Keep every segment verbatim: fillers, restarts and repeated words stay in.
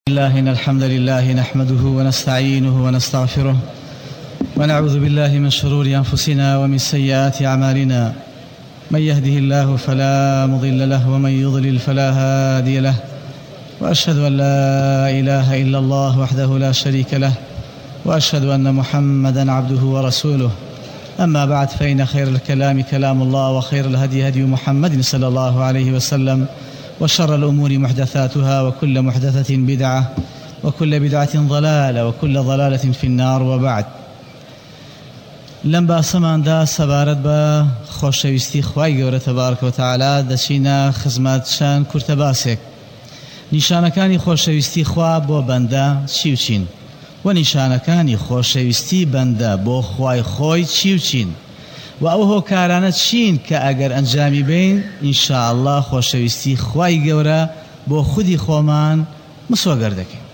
الله إن الحمد لله نحمده ونستعينه ونستغفره ونعوذ بالله من شرور أنفسنا ومن سيئات أعمالنا. من يهده الله فلا مضل له ومن يضلل فلا هادي له، وأشهد أن لا إله إلا الله وحده لا شريك له، وأشهد أن محمدا عبده ورسوله. أما بعد، فإن خير الكلام كلام الله، وخير الهدي هدي محمد صلى الله عليه وسلم، وشر الأمور محدثاتها، وكل محدثة بدعة، وكل بدعة ضلالة، وكل ضلالة في النار. وبعد، لم باسمان دا سبارت با خوشویستی خوای گەورە تبارک و تعالی دەچینە خزمەتشان کورتەباسێک. نیشانەکانی خۆشەویستی خوا بۆ بەندە چی و چین، و نیشانەکانی خۆشەویستی بەندە بۆ خوای خۆی چی و چین، و ئەو هۆکارانە چین کە ئەگەر ئەنجامی بین ئینشاءالله خۆشەویستی خوای گەورە بۆ خودی خۆمان مسوەگەر دەکەین.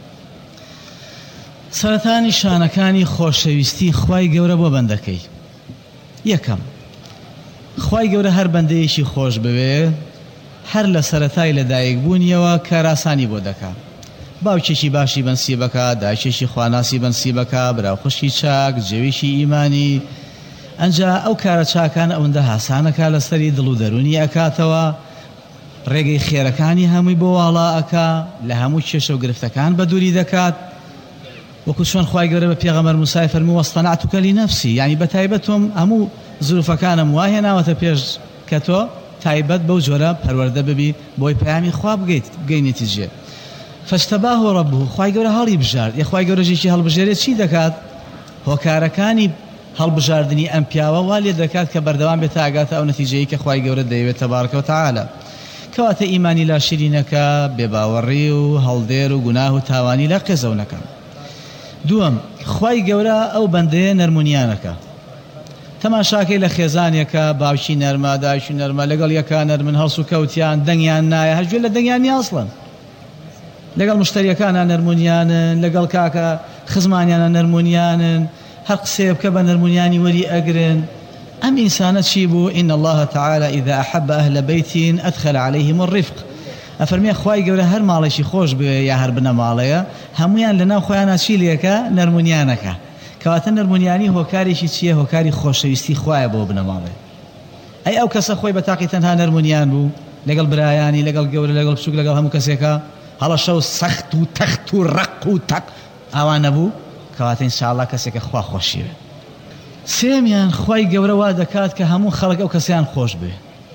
سەرەتا نیشانەکانی خۆشەویستی خوای گەورە بۆ بەندەکەی. یەکەم، خوای گەورە هەر بەندەیەکی خۆش بوێ، هەر لە سەرەتای لەدایک بوونیەوە کاراسانی بۆ دەکات. باوکێکی باشی بەنسی بکات، دایکێکی خواناسی بەنسی بکات، براوخۆشی چاک، جێویشی ئیمانی. ئەنجا ئەو کارە چاکان ئەوەندە هاسانەکە لەسەری دڵ و دەرونی ئەکاتەوە، ڕێگەی خێرەکانی هەمووی بۆ واڵا ئەکا، لە هەموو کێشە و گرفتەکان بە دووری دەکات. وەکو چۆن خوای گەورە بە پێغەمبەر موسای فەرمووی وەستەنەعتوکە لینەفسی، یعنی بە تایبەت تۆم هەموو زولفەکانم وا هێناوەتە پێش کە تۆ تایبەت بەو جۆرە پەروەردە ببی بۆی پەیامی خوا بگەیت بگەینێتی جێ. فەجتەباهو ڕەبوه، خوای گەورە هەڵی بژارد. یە خوای گەورەژێکی هەڵبژێرێت چی دەکات؟ هۆکارەکانی هەڵبژاردنی ئەم پیاوە وا لێ دەکات کە بەردەوام بێتە ئاگاتە ئەو نەتیجەیە کە خوای گەورە دەیەوێت تەبارەکە و تەعالە. کەواتە ئیمانی لا شیرینەکە، بێباوەڕی و هەڵدێر و گوناه و تاوانی لە قێزەونەکە. دووەم، خوای گەورە ئەو بەندەیە نەرمونیانەکە. تەماشاکەی لە خێزانێکە، باوکی نەرمە، دایکی نەرمە، لەگەڵ یەکان نەرمن، هەڵس و کەوتیان دەنگیان نایە، هەرگوێ لە دەنگیان نیە ئەسڵەن. لەگەڵ مشتریەکانە نەرمونیانن، لەگەڵ کاکە خزمانیانە نەرمونیانن، هەر قسێ بکە بە نەرمونیانی وەری ئەگرن. ئەم ئینسانە چی بوو؟ إن الله تعالى إذا أحب أهل بيت أدخل عليهم الرفق. ئەفەرمێ خوای گەورە هەر ماڵێکی خۆش بوێ یا هەر بنە ماڵەیە، هەمویان لەناو خۆیانە چی لێکە؟ نەرمونیانەکە. کەواتە نەرمونیانی هۆکارێکی چییە؟ هۆکاری خۆشەویستی خوایە بۆ بنە ماڵێ. ئەی ئەو کەسە خۆی بە تاقی تەنها نەرمونیان بوو لەگەڵ برایانی، لەگەڵ گەورە، لەگەڵ بچووک، لەگەڵ هەموو کەسێکە، هەڵە شەو سەخت و تەخت و ڕق و تەق ئەوان نەبوو، کەواتە ئینشاءالله کەسێکە خوا خۆشیوێ. سێمیان، خوای گەورە وا دەکات کە هەموو خەڵک ئەو کەسیان خۆش بێ.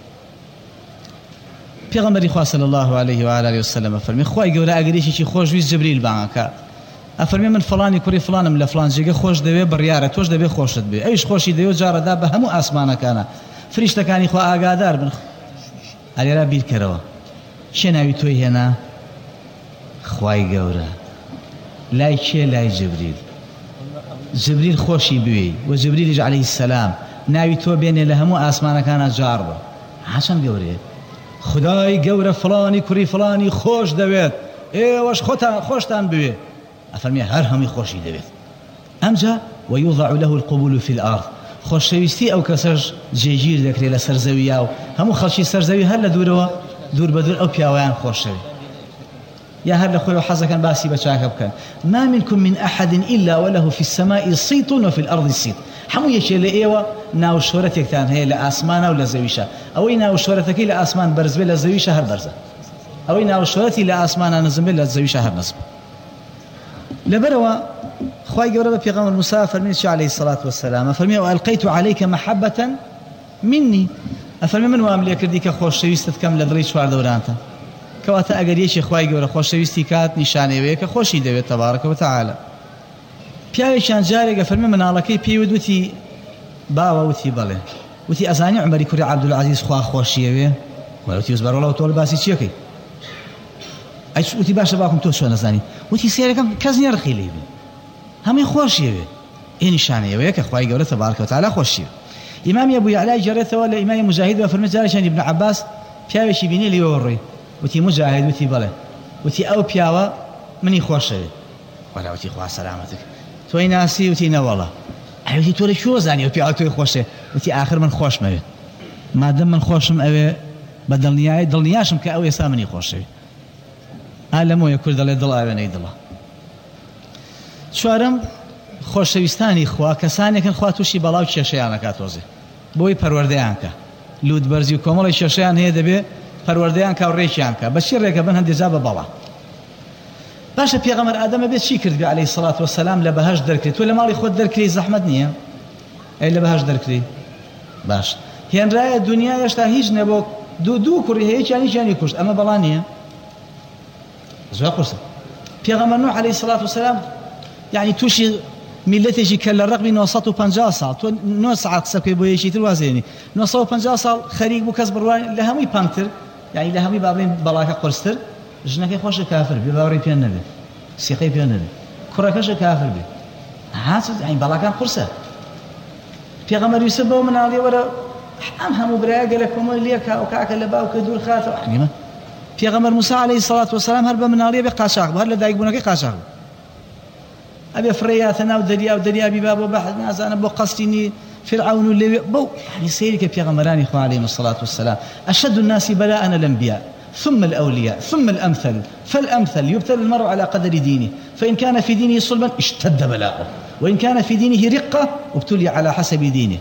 پێغەمبەری خوا صلی الله عليه و آله وسلم فەرمی خوای گەورە ئەگەریشی خۆش ویست جبریل بانگەکە، ئەفەرمی من فڵانی کوڕی فڵانم لە فڵان جێگە خۆش دەوێ، بڕیارە تۆش دەبێ خۆشت بێ. ئەویش خۆشی دەوێ، جارەدا بە هەموو ئاسمانەکانە فریشتەکانی خوا ئاگادار بن. ئەلێرە بیرکەرەوە، چێ ناوی تۆی هێنا؟ خوای گەورە. لای کێ؟ لای جبریل. جبریل خۆشی بوێ، و جبریلیش عەلەیهی السەلام ناوی تۆ بێنێ لە هەموو ئاسمانەکانە جار بە. هاچەند گەورەیە. خدای گەورە فڵانی کوڕی فڵانی خۆش دەوێت، ئێوەش خۆتان خۆشتان بوێ. ئەفەرمێ هەر هەمووی خۆشی دەوێت. ئەمجا ويوضع له القبول في الأرض، خۆشەویستی ئەو کەسەش جێگیر دەکرێت لە سەرزەویە، و هەموو خەڵکی سەرزەوی هەر لە دوورەوە دوور بە دوور ئەو پیاوەیان خۆشەوی، یا هەر لە خۆی حەزەکەن باسی بە چاکە بکەن. ما منكم من أحد إلا وله في السماء صيت وفي الأرض صيت. هەموو یەکێ لە ئێوە ناو شۆرەتێکتان هەیە لە ئاسمانە و لە زەویشە. ئەوەی ناو شۆرەتەکەی لە ئاسمان بەرز بێ، لە زەویشە هەر بەرزە. ئەوەی ناو شۆرەتی لە ئاسمانە نزم بێ، لە زەویشە هەر نزم. لەبەرەوە خوای گەورە بە پێغەمبەر موسی فەرمێ چی عەلەیهی السەڵات وەسەلام، فەرمێ وألقيت عليك محبة مني، ئەفەرمێ من وام لێ کردی کە خۆشەویستت کەم لە دڵی چواردەورانتە. کەواتە ئەگەر یەکی خوای گەورە خۆشەویستی کات، نیشانەیەوەیە کە خۆشی دەوێت تەبارەکە و تەعالە. پیاوێکیان جارێکە فەرمێ مناڵەکەی پێی وتی باوە، وتی بەڵێ، وتی ئەزانی عومەری کوڕی عەبدولعەزیز خوا خۆشیەوێ؟ وتی وەزبەر وەڵاو تۆ باسی چیەکەی؟ ئەی وتی باشە باوکم تۆ چۆن نەزانی؟ وتی سێرەکەم کەس نییە ڕخی لێ بێ، هەمووی خۆشیەوێ. ئێ نیشانەیەوەیە کە خوای گەورە تەبارەکە و تەعالە خۆشیە. ئیمامی ئەبوو یەعلای گێڕێتەوە لە ئیمامی مجاهید و فەرمێ جارێکیان ئیبن عەباس پیاوێکی بینی لێوە ڕۆی، وتی مجاهد، وتی بەڵێ، وتی ئەو پیاوە منی خۆشەوێ. وەلا وتی خوا سەلامەتک، تۆی ناسی؟ وتی نەوەڵە. ئەوتی تۆ لە کوێ زانی ئەو پیاوە تۆی خۆشێ؟ وتی ئاخر من خۆشمەوێ، مادەم من خۆشم ئەوێ بە دڵنیایی دڵنیاشم کە ئەو ئێستا منی خۆشەوێ. ئالەمۆیە کورد دەڵێ دڵ ئاوێنەی دڵە. چوارەم خۆشەویستانی خوا کەسانێکن خوا تووشی بەڵاو کێشەیانەکات تۆزێ بۆی پەروەردەیانکە لوت بەرزی و کۆمەڵی کێشەیان هەیە دەبێ پەروەردەیان کا و ڕێکیانکە بەچی ڕێکە بن هەندێجا بە بەڵا. باشە پێغەمبەر ئادەمە بێت چی کردبێ عەلەیهی سەڵات وەسەلام لە بەهەشت دەرکرێت تۆ لە ماڵی خۆت دەرکری زەحمەت نییە ئەی لە بەهەشت دەرکری باش هێنرایە دنیا هێشتا هیچ نەبۆ دوو دوو کوڕی هەیە هیچیان هیچیانی کوشت ئەمە بەڵا نییە زۆر قورسە. پێغەمبەر نوح عەلەیهی سەڵات وەسەلام یعنی تووشی میلەتێکی کە لە ڕقمی نۆ سەد و پەنجا ساڵ تۆ نۆ سەعات قسە بکەی بۆ یەکیتر وازێنی نۆ سەد و پەنجا ساڵ خەریک بوو کەس بڕوانی لە هەمووی پامتر یعنی لە هەمووی با بڵێن بەڵاکە قورستر ژنەکەی خۆشە کافر بێ باوەڕی پێ نەبێ سیقەی پێ نەبێ کوڕەکەشە کافر بێ هات یعنی بەڵاکان قورسە. پێغەمبەر یوسف بەو مناڵی وەرە ئەم هەموو برایە گەلە کۆمەڵ لێکا و کاکە لە باوکە دوور خاتەوە حەلیمە. پێغەمبەر موسی عەلەیهی سەڵات وەسەلام هەر بە مناڵیە بێ قاچاق بوو هەر لە دایکبوونەکەی قاچاق بوو ئەبێ فڕێیاتە ناو دەریا و دەریابی با بۆ بەحث نازانە بۆ قەستینی فرعون و لێوێ بەو یعنی سەیری کە پێغەمبەرانی خوا عەلەیهیمۇ الصلاة والسلام أشد الناس بلاء الأنبياء ثم الأولياء ثم الأمثل فالأمثل يبتلى المرء على قدر دينه فإن كان في دينه صلبا اشتد بلاؤه وإن كان في دينه رقة ابتلي على حسب دينه.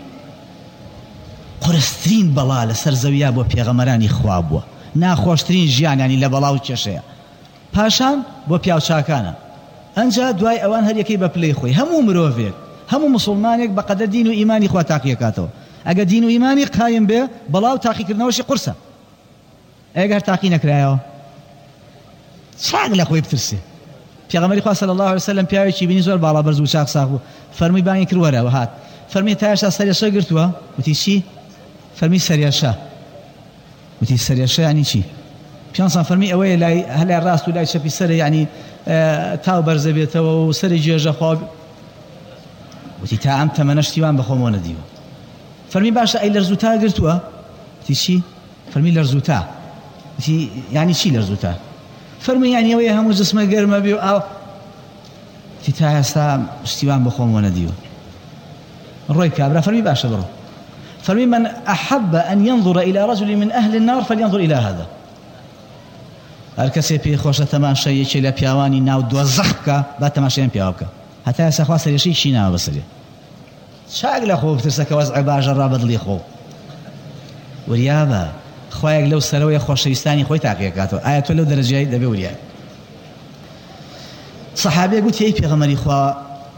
قورسترین بەڵا لەسەر زەویا بۆ پێغەمبەرانی خوا بووە ناخۆشترین ژیان ینی لە بەڵا و کێشەیە پاشان بۆ پیاوچاکانە ئەنجا دوای ئەوان هەر یەکەی بە پلەی خۆی هەموو مرۆڤێک هەموو مسلمانێک بەقەدەر دین و ئیمانی خوا تاقیەکاتەوە ئەگە دین و ئیمانی قایم بێ بەڵاو تاقیکردنەوەشی قورسە ئەگەر تاقی نەکرایەوە چاک لە خۆی بترسێ. پێغەمبەری خوا صلی الله علیه وسلم پیاوێکی بینی زۆر باڵا بەرز و چاک ساق بوو فەرمووی بانگی کرد وەرە و هات فەرمی تایشا سەریەشە گرتووە وتی چی فەرمی سەریەشە وتی سەریەشە یعنی چی پیانسان فەرمی ئەوەیە لای هەلای ڕاست و لای چەپی سەرە یعنی تاو بەرزە بێتەوە و سەری جێژە خوا وتی تا ئەم تەمەنە شتیوان بەخۆمەوە نەدیوە. فەرمی باشە ئەی لەرزوتا گرتووە وتی چی فەرمی لەرزوتا وتی یعنی چی لەرزوتا فەرمی یعنی ئەوەیە هەموو جسمە گەرمە بێ و ئاو وتی تا ئێستا شتیوان بەخۆمەوە نەدیوە. ڕۆی کابرا فەرمی باشە بڕۆ فەرمی من أحب أن ينظر إلى رجل من أهل النار فلينظر إلى هذا. هەر کەسێ پێی خۆشە تەماشایەکی لە پیاوانی ناو دۆزەخ بکە با تەماشایان پیاوە بکە هەتا ئێستا خوا سەریەشەی شیناوە بەسەرێ چاک لە خۆ بترسە کە وەزعی باشە ڕابەدڵی خۆ وریابە خوایەک لەو سەرەوەی خۆشەویستانی خۆی تاقیەکاتەوە ئایا تۆ لەو دەرەجەی دەبێ وریای. سەحابێ گوتی ئەی پێغەمبەری خوا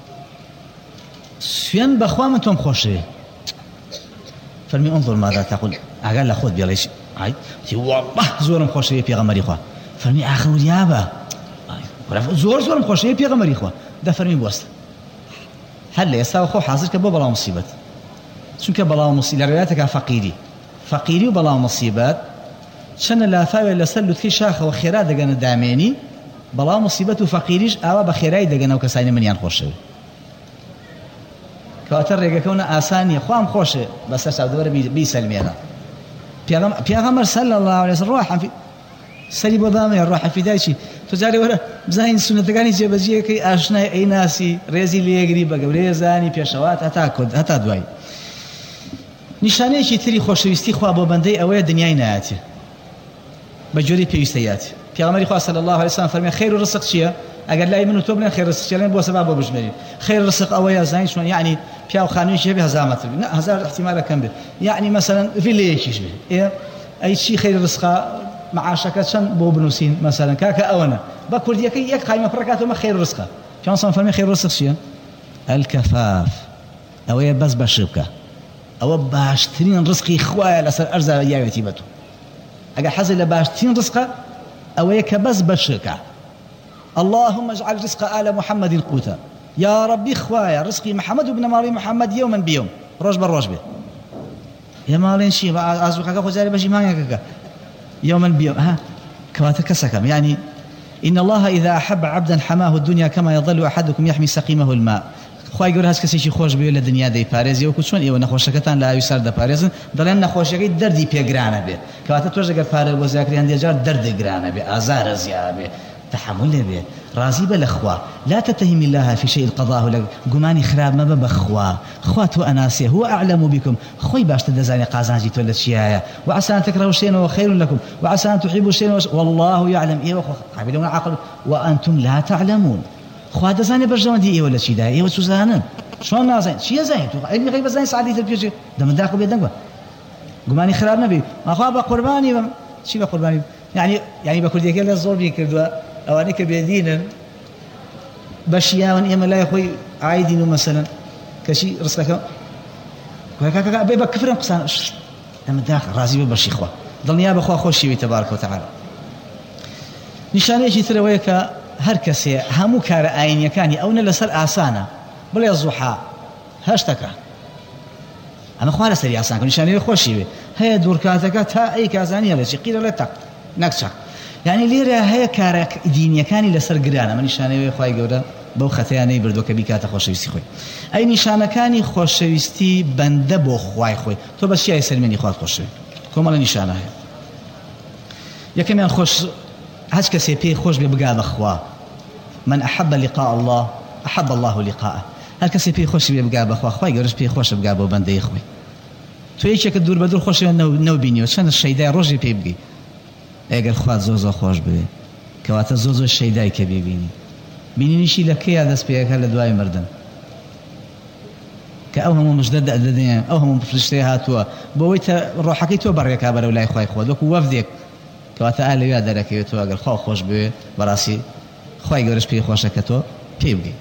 سوێن بەخوا من تۆم خۆشەوێ فەرمی انظر ماذا تقول ئاگەر لە خۆت بێڵێ تی والله زۆرم خۆشەوێ پێغەمبەری خوا فەرمی ئاخە وریابە زۆر زۆرم خۆشەوێ پێغەمبەری خوا دەفەرمی بوەستە هەر لە ئێستا خۆ حاضر کە بۆ بەڵاو مصیبەت چونکە بەڵاو مصیبەت لە ڕێوایەتێکا فەقیری فەقیری و بەڵاو مصیبەت چەنە لافاوێ لەسەر لوتکەی شاخەوە خێرا دەگەنە دامێنی بەڵاو مصیبەت و فەقیریش ئاوا بە خێرایی دەگەنەوە کەسانی منیان خۆشەوێ کەواتە ڕێگەکەونە ئاسان نییە خوام خۆشێ بەسەر چاودەوەرە بیسەلمێنە. پێغەمبەر صلی الله علیه وسلم ڕۆحە سەری بۆ دامەیە ڕۆحە فیدایکی تۆ جارێ وەرە بزانین سونەتەکانی جێبەجێەکەی ئاشنای ئەیناسی ڕێزی لێگری بە گەورەیە زانی پێشەوات هەتا کۆد هەتا دوای. نیشانەیەکی تری خۆشەویستی خوا بۆ بەندەی ئەوەیە دنیای نایەتێ بە جۆری پێویستەیەتی. پێغەمبەری خوا صلی الله علیه وسلم فەرمێ خەیر و ڕزق چییە ئەگەر لای من و تۆ بڵێن خەیر ڕزق چییە بۆ سەبا بۆ بژمێرین خەیر ڕزق ئەوەیە زانی چۆن یعنی پیا و خانوویەکی هەبێ هەزار مەتر بێ هەزار احتیمالە کەم بێت یعنی مەسەلەن ڤیلەیەکیش بێ ئێ ئەی چی خەیر ڕزقا معاشەکە چەند بۆ بنووسین مەسەلەن کاکە ئەوەنە بە کوردیەکەی یەک قایمە پڕکاتەوە خەیر ڕزقا پیانسان فەرمێ خەیر ڕزق چییە الکەفاف ئەوەیە بەس بەش بکە ئەوە باشترین ڕزقی خوایە لەسەر ئەرزە یاوێتی بە تۆ ئەگەر حەزی لە باشترین ڕزقە ئەوەیە کە بەس بەشەکە اللهم اجعل رزق آل محمد قوتا يا ربي خوايا رزقي محمد وابن مالي محمد يوما بيوم روج بالروج به يا مالين شي ازوقك اخو زاري باش مانك يوما بيوم ها كواتك سكم يعني ان الله اذا احب عبدا حماه الدنيا كما يظل احدكم يحمي سقيمه الماء خوای گەور هەست کەسێکی خۆش بێ لە دنیا دەیپارێزی وەکو چۆن ئێوە نەخۆشەکەتان لە ئاوی سەر دەپارێزن دەڵێن نەخۆشیەکەی دەردی پێگرانە بێ کەواتە تۆش ئەگەر پارە بۆ زیاکریان دێجار دەردی گرانە بێ ئازارە زیاد بێ تحمل بێ راضي بالأخوة لا تتهم الله في شيء قضاه لك قماني خراب ما ببخوا خوات وأناسي هو أعلم بكم خوي باش تدزاني قازان جيت ولا شيايا وعسى أن تكرهوا شيئا وهو خير لكم وعسى أن تحبوا شيئا والله يعلم إيه وقابلون عقل وأنتم لا تعلمون خوا دزاني برجون دي إيه ولا شي دا إيه وسوزانا شلون نازين شي زين علمي غيب زين سعادي تبيجي دم داخل بيدنك قماني خراب نبي ما خاب قرباني شي بقرباني يعني يعني بقول لك لا زور بيكردوا أو أنك بيدينا بشياون إما لا يخوي عايدين مثلا كشي رسلك كذا بيبقى كفر قصان لما داخل رازي ببشي خوا ضلني أبغى خوا خوشي تبارك وتعالى نشانه شيء ترى وياك هركسي همو كار عين يكاني أو نلسر آسانة بلا الضحى هاشتكه أنا خوار سري آسان كل نشانه خوشي هي دور كاتك تا أي كازانية لشي قيل لا تك نكشة يعني ليرة هي كارك دينية كاني لسر قرانا من نشانه خوي جورا بو ختياني بردو كبيكات خوشويستي خوي أي نشانه كاني خوشويستي بندبو خوي خوي تو بس شيء يسر مني خوات خوشوي كم على نشانه هي يا كمان خوش هاش كسي بي خوش ببقى بخوا من أحب لقاء الله أحب الله لقاءه هل كسي بي خوش ببقى بخوا خوي جورش بي خوش ببقى بو بندي خوي تو ايش كدور بدور خوش نو نو بينيو شان الشيداء روجي بي بقي اگر خوات زوزو خوش بي كواتا زوزو الشيداء كبي بيني بيني شي لكي هذا سبيك هلا دواي مردن كأوهم مجدد الدنيا أوهم بفلشتي هاتوا بويت روحك تو بريك ابر ولا خوي خو دوك وفدك كواتا اهل يا درك تو اگر خو خوش بي براسي خوي جورش بي خوش كتو بي بقي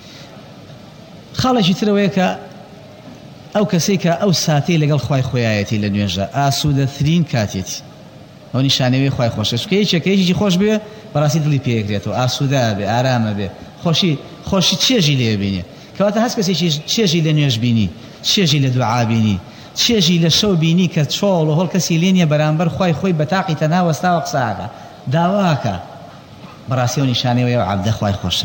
خالج ترويك أو كسيكا أو ساتي لقال خوي خوياتي لنيجا أسود ثرين كاتيتي أو نشاني خوي خوش كيش كيش خوش بيه براسي دلي بيكريتو أسودا بي آرام بي خوشي خوشي تشيجي لي بيني كواتا هاس كسي تشيجي لنيج بيني تشيجي لدعاء بيني تشيجي لشو بيني كتشول وهول كسي لينيا برامبر خوي خوي بتاقي تناوى ستاوق ساعة داواكا براسي ونشاني ويا عبد خوي خوشه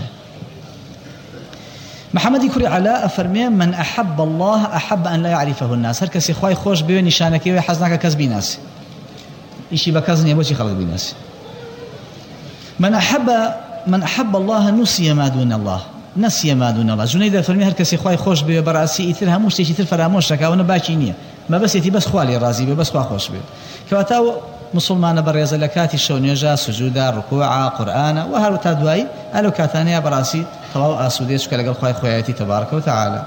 محمد يكري على أفرمي من أحب الله أحب أن لا يعرفه الناس هر كسي خوي خوش بيو نشانك ويحزنك كذب ناس إشي بكذن يبوشي خلق بناس من أحب من أحب الله نسي ما دون الله نسي ما دون الله جنيد فرمي هر كسي خوي خوش بيو براسي يثير هموش تيجي ترفر هموش ركا وانا باكي نية ما بس يتي بس خوالي رازي بيو بس خوا خوش بيو كواتاو مسلمان بريز لكاتي شونيجا سجودا ركوعا قرآنا وهر تدواي ألو كاتانيا براسي طلعوا أسودي شكل قال خوي خوياتي تبارك وتعالى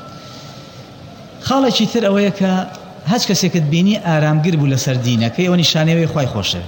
خالي شيثر أويك هاش كسيك تبيني آرام قرب ولا سردينك يوني شاني خوي خوشه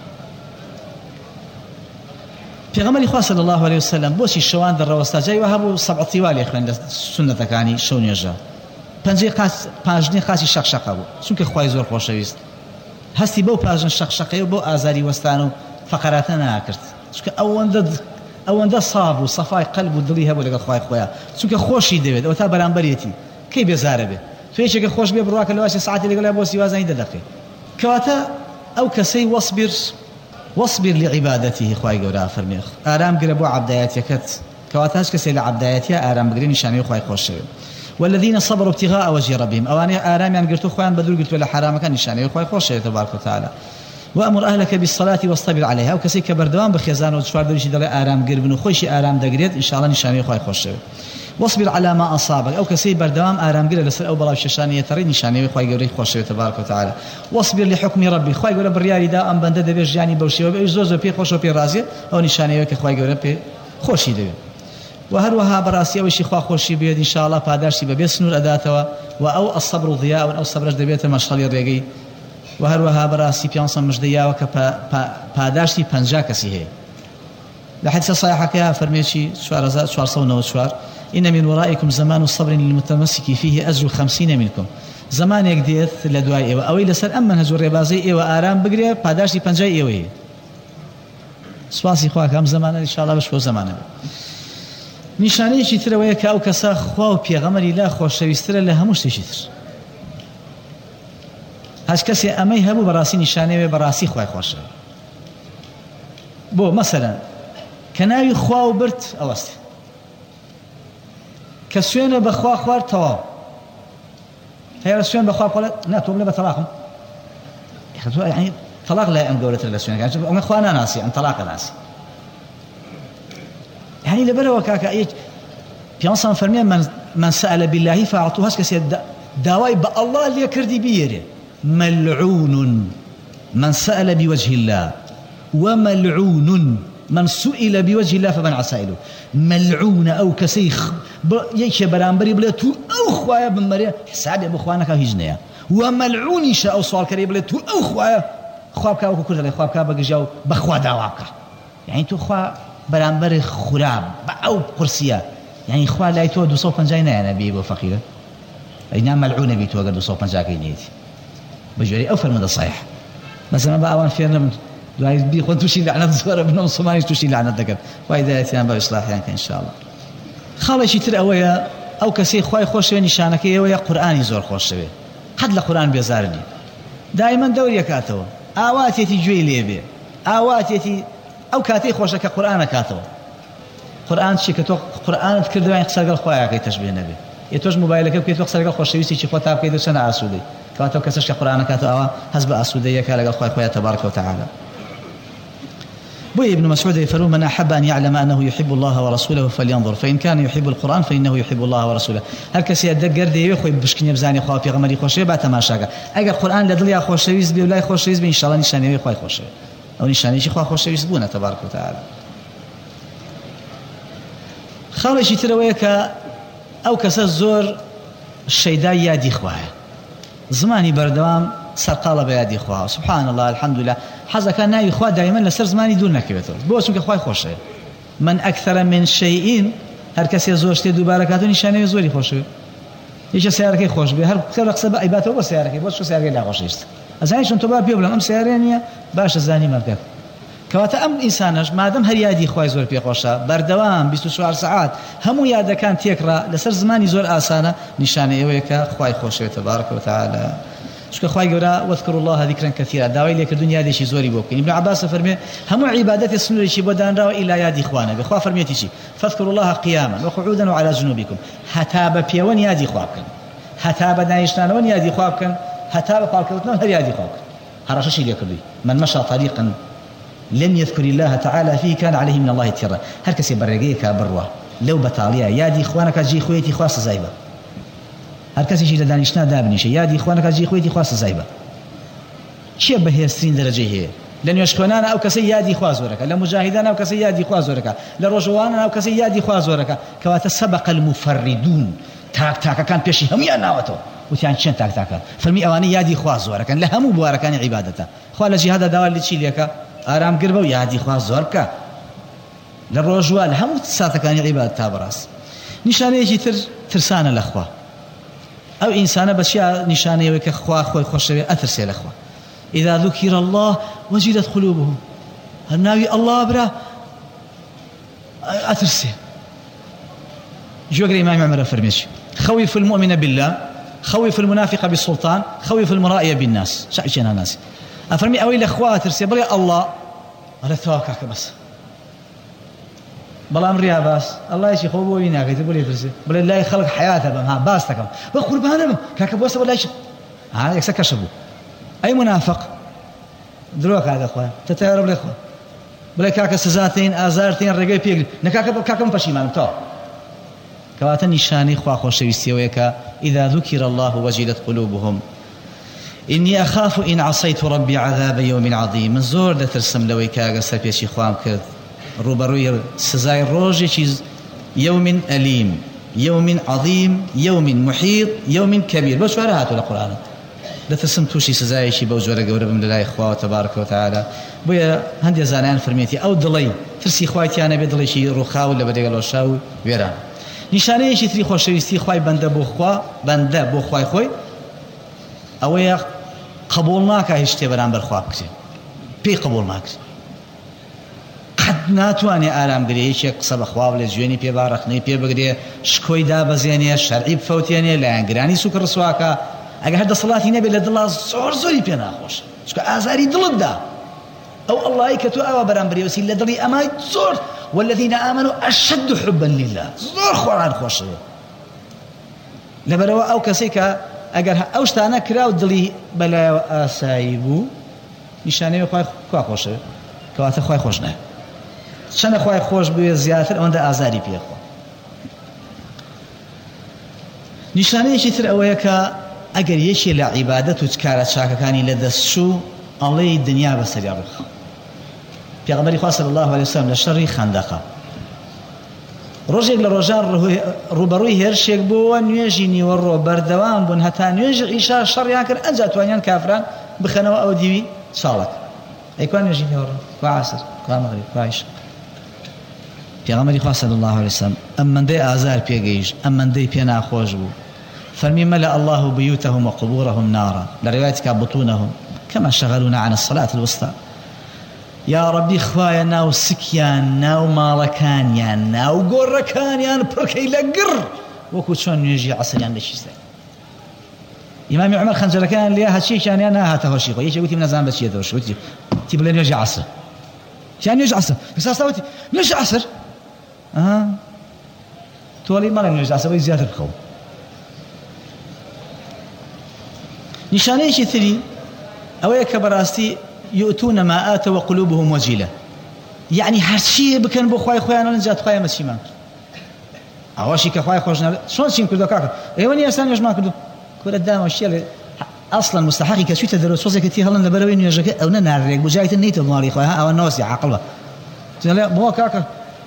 في غمر إخوة صلى الله عليه وسلم بوشي الشوان در روستا جاي وهبو سبع طوال يخوان سنة كاني شونيجا پنجي قاس پنجني قاسي شقشقه بو چونك خوي زور خوشويست هستي بو پاجن شقشقه بو آزاري وستانو فقراتنا كرت چونك أولا أولا صاب وصفاي قلب ودلي هبو لقى خوي خويا چونك خوشي ديويد أوتا برانبريتي كي بيزاربه تويش كي خوش بيه برواك اللواشي ساعات اللي قال بوسي وازن يدقي كواتا أو كسي واصبر واصبر لعبادته خوي جورا فرميخ آرام قربوا عبدايات يكت كواتا هاش كسي لعبدايات يا آرام بقرين شاني خوي خوش والذين صبروا ابتغاء وجه ربهم أواني آرام يعني قلتوا خوان بدل قلت ولا حرام كان نشاني خوي خوش تبارك وتعالى وأمر أهلك بالصلاة واصطبر عليها وكسي كبردوان بخيزان وشوار دلشي دل آرام قربن خوشي آرام دقريت إن شاء الله نشاني خوي خوش واصبر على ما أصابك أو كسي بردوام آرام قرب لسر أو بلاو ششانية تري نشاني خوي قوري خوش تبارك وتعالى واصبر لحكم ربي خوي قوري بريالي دا أم بنده دبيش جاني بوشي وبيش زوزو بي خوش وبي رازي أو نشاني خوي قوري بي خوشي دبي وهروها براسي أو شي خوا خوشي بيد إن شاء الله بادرشي ببيس نور أداتوا وأو الصبر ضياء أو الصبر دبيت مشغل الرقي وهروها براسي بيانصا مجديا وك بادرشي بنجا كسي هي لحدث صحيحة كيها فرميتشي شوار زاد شوار صونا وشوار إن من ورائكم زمان الصبر للمتمسك فيه أجر خمسين منكم زمان يقديث لدواء إيوة أو إلى سر أمن هجور ربازي إيوة آرام بقرية باداشي بنجاي إيوة سواسي خواك هم زمان إن شاء الله بشكو زمان نشانه شي تر ويك أو كسا خوا وبيغمري لا خوش ويستر لها مش تشتر هاش كسي أمي هبو براسي نشانه براسي خواي خوش بو مثلا كناوي خوا وبرت أوست كسوين بخوا خوار توا هي رسوين بخوا قالت لا توم لا بطلاقهم يعني طلاق لا أم قولت الرسوين يعني أنا خوانا ناسي أم طلاق ناسي يعني لبروا كاكا ايج بيانسان فرمي من من سأل بالله فأعطوه كسي داواي بالله اللي كردي بيره ملعون من سأل بوجه الله وملعون من سئل بوجه الله فمن عسائله ملعون أو كسيخ يش برامبري بلتو أو خوايا بمريا حساب أبو خوانك هجنيا وملعون شاء سؤال كريم بلتو أو خوايا خوابك أو كل خوابك بجاو بخوا دعواك يعني تو خوا برامبري خراب أو قرصية يعني خوا لا يتو دو صوفا جاينا أنا بيبو فقيرة أينا ملعون بيتو أقدر دو صوفا جاكينيتي بجوري أوفر من الصحيح مثلا بقى وان فينا دعاء بي خون توشي لعنة زوارة بنوم صومالي توشي لعنة ذكر وإذا يتيان بإصلاح يعني إن شاء الله خالي شي تر أويا أو كسي خواي خوش نشانك أويا قرآني زور خوش بي حد لقرآن بيزارني دائما دوري كاتو آوات يتي جوي ليبي آوات يتي أو كاتي خوشك قرآن كاتو قرآن شي كتو قرآن تذكر دواء يقصر قال خوايا كي تشبيه النبي يتوج موبايلك وكي تقصر قال خوش يوسي شي خوتاب كي دوسنا عسودي كاتو كسش قرآن كاتو أوا حسب عسودية كلا قال خوايا تبارك وتعالى بوي ابن مسعود يفرون من أحب أن يعلم أنه يحب الله ورسوله فلينظر فإن كان يحب القرآن فإنه يحب الله ورسوله هل كسي يدقر دي يخوي بشكني بزاني خواه في غمري خوشي بعد تماشاك أجر القرآن لدليا خوشيويز بي ولا خوشيويز بي إن شاء الله نشاني يخوي خوشي أو نشاني شي خواه خوشيويز بونا تبارك وتعالى خالي شي ترويك أو كسا الزور الشيداء يادي خواه زماني بردوام سرقال بيادي خواه سبحان الله الحمد لله حزا كان ناوي خواه دائما لسر زماني دون نكبته بوسم كخواه خوشه من أكثر من شيء هر كسي زورشتي دوباركاتو نشانه زوري خوشه يش سيارك خوش به هر كسر رقصه عيباته بس سيارك بس شو سيارك لا خوشيست ازاي شنو تبع بيبلم ام سيارينيا باش الزاني مركب كواتا ام انسانش ما دام هر يادي خواه زور بي خوشه بردوام بیست و چوار ساعات همو ياده كان تيكرا لسر زماني زور اسانه نشانه اويك خواه خوشه تبارك وتعالى شكو خواهي قولا واذكروا الله ذكرا كثيرا داوي لك الدنيا دي شي زوري بوكين ابن عباس فرمي هم عبادات السنة شي بدان راو إلا يادي إخوانا بخوا فرميتي شي فاذكروا الله قياما وقعودا وعلى جنوبكم هتاب بيوان يادي خوابكن هتاب دايشنان وان يادي خوابكن هتاب فالكوتنا هر يادي خوابكن هرشا شي ليكردي من مشى طريقا لم يذكر الله تعالى فيه كان عليه من الله تيرا هر كسي برقيك بروا لو بطاليا يادي إخوانك جي خويتي خواص زايبه هر کسی چیز دانشنا دابنیشه یادی خوانه کجی خویتی خواست زایبه چه بهسترین درجه هی لن يشكوننا او كسي يادي خوازورك لمجاهدنا او كسي يادي خوازورك لرجوانا او كسي يادي خوازورك كوات سبق المفردون تاك تاك كان بيشي هم يناوتو وتيان شن تاك تاك فرمي اواني يادي خوازورك لهم مباركان عبادته خال جهاد داوال لتشي ليك ارام قربو يادي خوازورك للرجوال هم ساتكان عبادته براس نشانه يجي تر ترسانه الاخوه أو إنسان بشيء نشانه وكخوا خوي خوشبه أثرسي الأخوة إذا ذكر الله وجلت قلوبهم النبي الله برا أثرسي جو قال إمام عمر فرميش خوف المؤمن بالله خوف المنافق بالسلطان خوف المرائي بالناس شايفين الناس أفرمي أوي الأخوة أثرسي بري الله على ثواكك بس بلام ريا باس الله يشي خوبو وينك تقول يفرسي بل الله يخلق حياته بها باس تكم بقول بهذا كاك بوس ولا شيء ها يكسك شبو اي منافق دروك هذا اخوان تتعرف الاخوان بل كاك سزاتين ازارتين رجاي بيغ نكاك كاكم فشيمان تو كواتن نشاني خوا خوشويستي ويكا اذا ذكر الله وجلت قلوبهم اني اخاف ان عصيت ربي عذاب يوم عظيم من زور لترسم لويكا قصر بيشي خوام كرد روبروي سزاي روجي چيز يوم أليم يوم عظيم يوم محيط يوم كبير باش ورهاتوا القرآن لا تسمتوا شي سزاي شي بوجوره قورب من الله إخوة تبارك وتعالى بويا هندي زانان فرميتي أو دلي ترسي خواتي أنا بدلي شي رخاو ولا بدي قالوا شاو ويران نشانه شي تري خوشويستي خوي بنده بو خوا بنده بو خوي خوي أويا قبولناك هشتي برامبر خوابك بي قبولناك قد ناتواني آرام قريه شيء قصب أخواب لزيوني بي بارخني بي بقريه شكوي دابزيني شرعي بفوتيني لانقراني سوك الرسواكا أقا هذا صلاتي نبي لد الله زور زوري بينا خوش شكو آزاري دلب دا أو الله يكتو آوا برام بريه وسيل لدري أماي زور والذين آمنوا أشد حبا لله زور خوان خوش لبروا أو كسيكا أقا أوشتانا كراو دلي بلا آسايبو نشاني بخواي خوا خوش كواتا خواي خوشنا چەندە خوای خۆش بوێ زیاتر ئەوەندە ئازاری پێخۆ. نیشانەیەکی تر ئەوەیە کە ئەگەر یەکێ لە عیبادەت و کارە چاکەکانی لە دەستچوو ئەڵێی دنیا بەسەری ڕوخ. پێغەمبەری خوا صلی الله علیه وسلم لە شەڕی خەندەقە ڕۆژێک لە ڕۆژان ڕوبەڕووی هێرشێک بووە نوێژی نیوەڕۆ بەردەوام بوون هەتا نوێژی عیشا شەڕیان کرد ئەنجا توانیان کافران بخەنەوە ئەو دیوی چاڵک. ئەی کوا نوێژی نیوەڕۆ کوا عەسر کوا مەغریب کوا عیشا. پێغەمبەری خوا صلی الله علیه وسلم ئەم مندەی ئازار پێگەیشت ئەم مندەی پێ ناخۆش بوو فەرمی مەلە الله بيوتهم وقبورهم نارا لە ڕێوایەتێکا بطونهم كما شغلونا عن الصلاة الوسطى. یا ربی خوایە ناو سکیان ناو ماڵەکانیان ناو گۆڕەکانیان پڕکەی لە گڕ وەکو چۆن نوێژی عەسریان لەشیستای. ئیمامی عومەر خەنجەرەکان لێ هەچیەکیانیان ناهاتە هۆشی خۆی یەکێک وتی نەزانم بەچیەتەوە وتی تی بڵێ نوێژی عەسر تیان نوێژی عەسر ئێستا وتی نوێژی عەسر تۆڵی مەڵێ نوێژی عەسر بەی زیاتر بخەو. نیشانەیەکی تری ئەوەیە کە بەڕاستی يؤتون ما آتوا وقلوبهم وجلة يعني هرشي بكن بو خوای خویان نجات خوای مسیمان اواشی که خوای خوش نه شلون چین کردو کاک ایوانی اصلا نجما کردو کور دام اشیاء اصلا مستحقی کسویت درس وزه کتی هلن لبروی نجاک او نه نارک بجایت نیت ماری خوای او ناس عقله لا بو کاک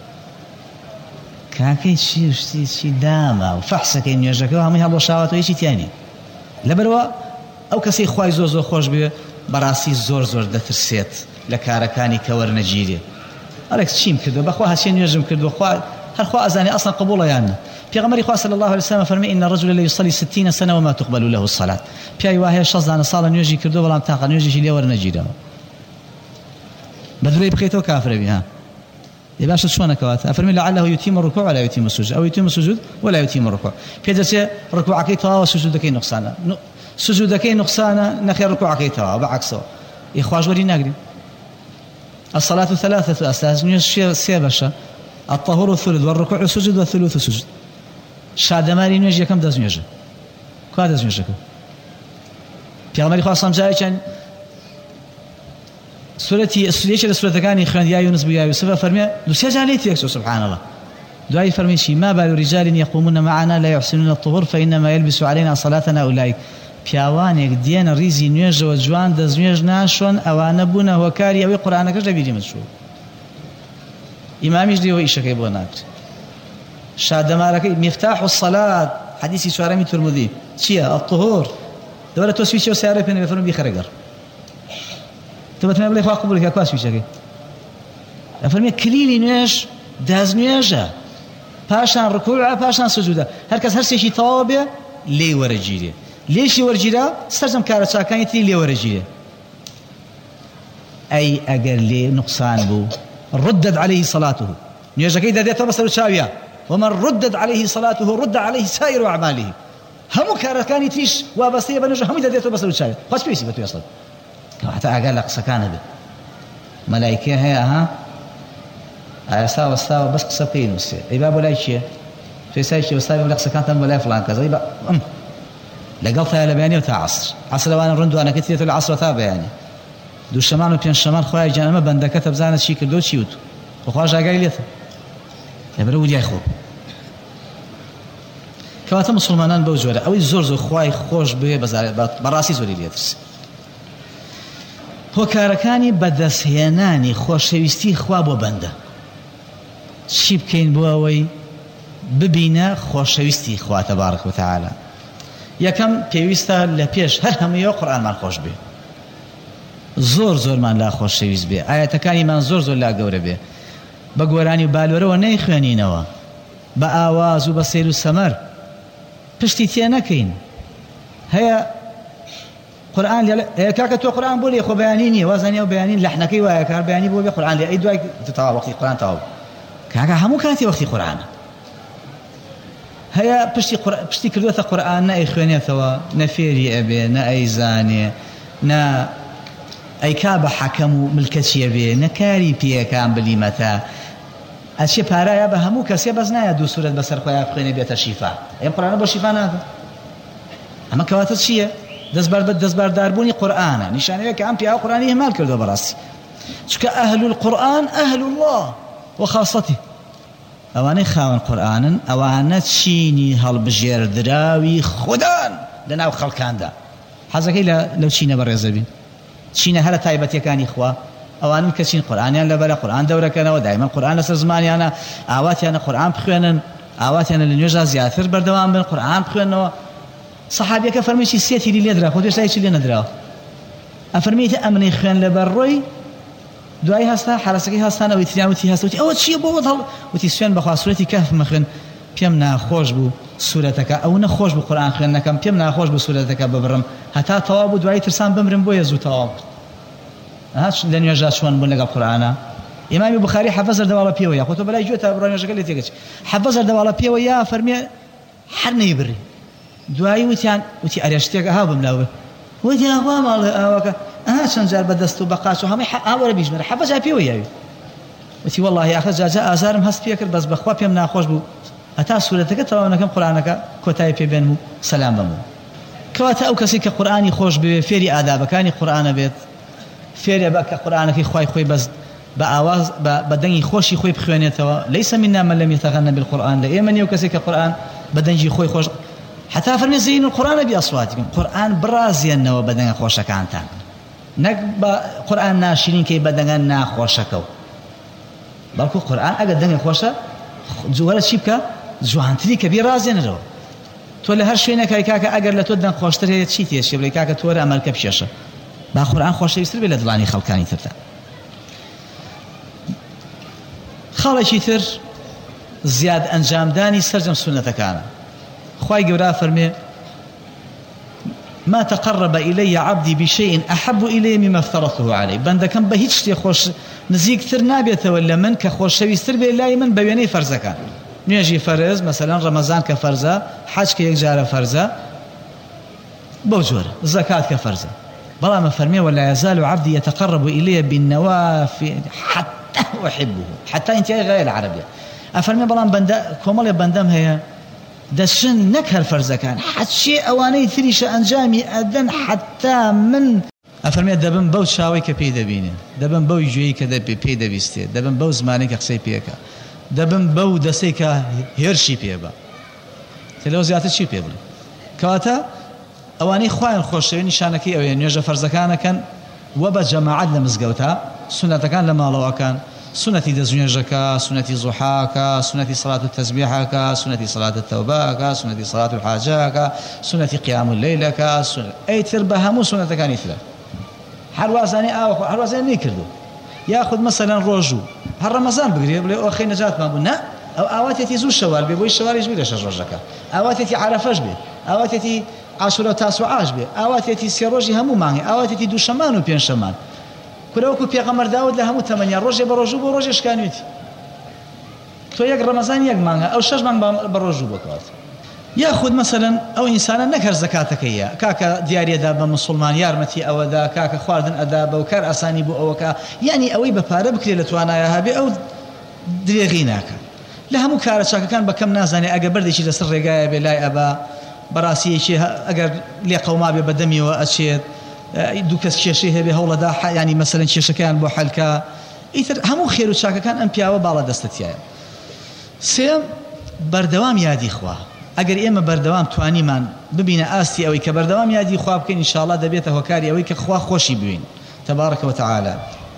کاکی چی چی چی دام وفحصك نجاک هم هلو شاوت و چی ثاني لبروا او کسی خوای زو زو خوش به بەڕاستی زۆر زۆر دەترسێت لە کارەکانی کە وەرنەگیرێ. ئەلێکس چیم کردو بەخوا هەچێ نوێژم کردو هەرخوا ئەزانێ ئەسڵا قبوڵەیان. پێغەمبەری خوا صلی الله علیه وسلم فەرمی إن الرجل لا يصلي ستين سنة وما تقبل له الصلاة. پیاوی وایە شەزدانە ساڵە نوێژی کردو بەڵام تاقە نوێژێکی لێ وەرنەگیرەوە. بەدوێی بخەیتەوە کافرەبی ها. ێ باشە چۆنە کەواتە؟ فەرمی لعله يتم الركوع ولا يتم السجود أو يتم السجود ولا يتم الركوع. پێدەچێ ڕکوعەکەی تەواوە سجودەکەی نوقسانە. سجودەکەی نوقسانە نەخێر ڕکوعەکەی تەواوە بەعەکسەوە. إخواجوري نقري الصلاة ثلاثة أساس نيش سيبشة الطهور الثلث والركوع السجود والثلث السجود شادماري نيجي كم دز نيجي كم دز نيجي في عمري خاصة جاي كان سورتي ليش السورة كان يخوان يا يونس بيا يوسف فرمي لسه جاليت يكسو سبحان الله دعاء فرمي شي ما بال رجال يقومون معنا لا يحسنون الطهور فإنما يلبس علينا صلاتنا أولئك پیاوانێک دێنە ریزی نوێژەوە جوان دەستنوێژ ناشۆن ئەوانە بوونە هۆکاری ئەوەی قورئانەکەش لەبیری من چوو. ئیمامیش دیەوە ئیشەکەی بۆ ناکرد. شادەمارەکەی مفتاح الصلاة حەدیثی چوارەمی تورمودی چییە؟ الطهور. دەوەرە تۆ سویچەوە سیارە پێ نەبێ فەرمووی بیخەرە گەڕ. تۆ بەتمە بڵێ خوا قبوڵ کە کوا سویچەکەی. ئەفەرمێ کلیلی نوێژ دەستنوێژە پاشان ڕکووعە پاشان سجودە هەر کەس هەر سێکی تەواو بێ لێی وەرەگیرێ. ليش ورجيرا استرزم كارثة كانت لي ورجيرا أي أجر لي نقصان بو ردد عليه صلاته نيجا كيدا ديتا بصر شاوية ومن ردد عليه صلاته رد عليه سائر أعماله هم كارثة كانت فيش وابصير بنجا هم إذا ديتا بصر شاوية خاص بيسي بتو يصل حتى أقل لك سكانه به ملائكة هي ها أستوى استوى بس قصتين وسير إباب ولا شيء في سايشي وستاوي ولا سكانة ولا فلان كذا يبقى أم لقلتها لبياني وتا عصر عصر وانا رندو انا كتير العصر وتا بياني دو شمال وبين شمال خويا جانما بندا كتب زانه شي كردو شيوت وخواجا قال لي يبرو دي اخو كواتا مسلمانان بوجوره او زور زور خوای خوش به بزار براسي زوري ليترس هو كاركاني بدسياناني خوشويستي خوا بو بندا شي بكين بووي ببينا خوشويستي خوا تبارك وتعالى یەکەم پێویستە لە پێش هەر هەموویەوە قورئانمان خۆش بێ زۆر زۆرمان لا خۆشەویست بێ ئاەتەکانیمان زۆر زۆر لا گەورە بێ بە گۆرانی و بالوەرەوە نەیخوێنینەوە بە ئاواز و بە سەیر و سەمەر پشتی تێ نەکەین هەیە قورئان کاکە تۆ قورئان بۆ لێ خۆ بەیانی نییە وازانیە و بەیانی لەحنەکەی وایە کار بەیانی بۆ بێ قورئان لێ ئەی دوای تەواو وەختی قورئان تەواو کاکە هەموو کاتی وەختی قورئانە هيا بشتي قر... بشتي كردوث قرآن نا إخوانية ثوا نفيري أبي نا أيزاني نا أي كاب حكم ملكتي أبي نكاري بيه كان بليمتا أشي بارا يابا همو كسي بزنا يدو سورة بسر خويا بخيني بيت الشفاء أي قرآن بو شفاء هذا أما كواتت شيء دزبار بد دزبار داربوني قرآن نشانه كأم بيه قرآني مال كردو براسي شك أهل القرآن أهل الله وخاصته ئەوانەی خاوەن قورئانن ئەوانە چینی هەڵبژێردراوی خودان لەناو خەڵکاندا حەزەکەی لەو چینە بەڕێزە بین چینە هەرە تایبەتیەکانی خوا ئەوانن کە چین قورئانیان لەبەرە قورئان دەورەکەنەوە دایمەن قورئان لەسەر زمانیانە ئاواتیانە قورئان بخوێنن ئاواتیانە لە نوێژا زیاتر بەردەوام بن قورئان بخوێنەوە سەحابیەکە فەرمووی سێ تیری لێ درا خۆ هێشتا هیچی لێ نەدراوە ئەفەرمێتە ئەمنەی خوێن لەبەر ڕۆی دوای هەستا حرەسەکەی هەستان ئەوەی تریان وتی هەستا وتی ئەوە چییە بۆ هەڵ وتی سوێن بەخوا سوورەتی کەهف مەخوێن پێم ناخۆش بوو سوورەتەکە ئەو نەخۆش بوو قورئان خوێندنەکەم پێم ناخۆش بوو سوورەتەکە ببڕم هەتا تەواو بوو دوای ترسان بمرم بۆیە زوو تەواو کرد هەچ لە نوێژا چۆن بوون لەگەڵ قورئانە ئیمامی بوخاری حەفەزەر دەواڵە پێوە یا خۆتۆ بەلای گوێ تا بڕۆ نوێژەکە لێ تێگەچ حەفەزەر دەواڵە پێوە یا فەرمێ هەر نەیبڕی دوایی وتیان وتی ئەرێ شتێکە هاو بملاوێ وتی ئاوا ماڵێ ئاوەکە ئەها چەند جار بەدەست و بەقاچ و هەمووی ئاوەرە بیژمێرە حەفەزا پێوە یاوی وتی وەڵڵاهی ئاخر جاجا ئازارم هەست پێ کرد بەس بەخوا پێم ناخۆش بوو هەتا سوورەتەکە تەواو نەکەم قورئانەکە کۆتایی پێ بێنم و سەلام بمەوە کەواتە ئەو کەسی کە قورئانی خۆش بوێ فێری ئادابەکانی قورئانە بێت فێرێ بە کە قورئانەکەی خوای خۆی بەس بە ئاواز بە دەنگی خۆشی خۆی بخوێنێتەوە لەیسە منا من لەم یتغەنە بالقورئان لە ئێمە نییە و کەسێک کە قورئان بە دەنگی خۆی خۆش حتا فەرمێ زینوا القورئان بأصواتکم قورئان برازێنەوە بە دەنگە خۆشەکانتان نەک بە قورئان ناشرین کەی بە دەنگە ناخۆشەکە بەڵکو قورئان ئەگەر دەنگە خۆشە جووەرە چی بکە جوانتری کە بێ رازێنەرەوە تۆ لە هەر شوێنێکای کاکە ئەگەر لە تۆ دەنگ خۆشتر هەیە چی تێشێ بڵێ کاکە تۆرە ئەمەلکە بشێشە با قورئان خۆشەویستتر بێ لە دڵانی خەڵکانی تردا خاڵێکی تر زیاد ئەنجامدانی سەرجەم سونەتەکانە خوای گەورە فەرمێ ما تقرب إلي عبدي بشيء أحب إلي مما افترضته عليه بندكم بهيج شتي خوش نزيكتر نابێتەوە لە من کە خۆشەویستتر بێ لای من بە وێنەی فەرزەکان نوێژی فەرز مەسەلەن ڕەمەزان کە فەرزە حەج کە یەک جارە فەرزە بەو جۆرە زەکات کە فەرزە بەڵام فەرمێ ولا يزال عبدي يتقرب إلي بالنوافل حتى أحبه حتى انتهاء غاية العربية أفرمي بەڵام بەندە کۆمەڵێ بەندەم هەیە دەشن نەک هەر فەرزەکان حەچێ ئەوانەی تریشە ئەنجامی ئەدەن حتا من ئەفەرمێ دەبم بەو چاوەی کە پێی دەبینێ دەبم بەو گوێی کە پێی دەویستێ دەبم بەو زمانەی کە قسەی پێکە دەبم بەو دەسەی کە هێرشی پێ بە تێلەوە زیاتر چی پێ بڵێ کەواتە ئەوانەی خوایان خۆشەوی نیشانەکەی ئەوەیە نوێژە فەرزەکانەکەن وە بە جەماعەت لە مزگەوتە سونەتەکان لە ماڵەوەکان سنتي دزنيجك سنتي ضحاك سنتي صلاة التسبيحك سنتي صلاة التوباك سنتي صلاة الحاجاك سنتي قيام الليلك سنة أي تربها مو سنة كان يثلا حروازاني أو حروازاني كردو ياخذ مثلا روجو هر رمضان بقري بلي أخي نجات ما بنا أو أواتي زو الشوال بيبوي الشوال يجبي ليش روجك أواتي عرفش بي أواتي عاشوراء تاسوعاش بي أواتي سيروجي همو ماني أواتي دو شمان وبين شمان كلوكو پیغمبر داود له همو ثمانية روجه بروجو بروجه شكانيتي تو يك رمضان يك مانغا او شش مانغ بروجو بكات ياخذ مثلا او انسانا نكر زكاتك يا كاكا دياري دابا مسلمان يارمتي او دا كاكا خواردن اداب وكر اساني بو اوكا يعني اوي بفاره بكري لتوانا يا هبي او دريغيناك له همو كار شاكا كان بكم نازاني اجا بردشي لسر رغايه بلاي ابا براسي شي اجر لي قوما بدمي واشيد دووکەس کێشەی هەبێ هەوڵەدا ینی مەسەلەن کێشەکەیان بۆ حەلکە ئیتر هەموو خێر و چاکەکان ئەم پیاوە باڵە دەستەتیایە سێم بەردەوام یادی خوا ئەگەر ئێمە بەردەوام توانیمان ببینە ئاستی ئەوەی کە بەردەوام یادی خوا بکەین ئینشاءڵڵا دەبێتە هۆکاری ئەوەی کە خوا خۆشی بوین تەبارەکە وتەعالە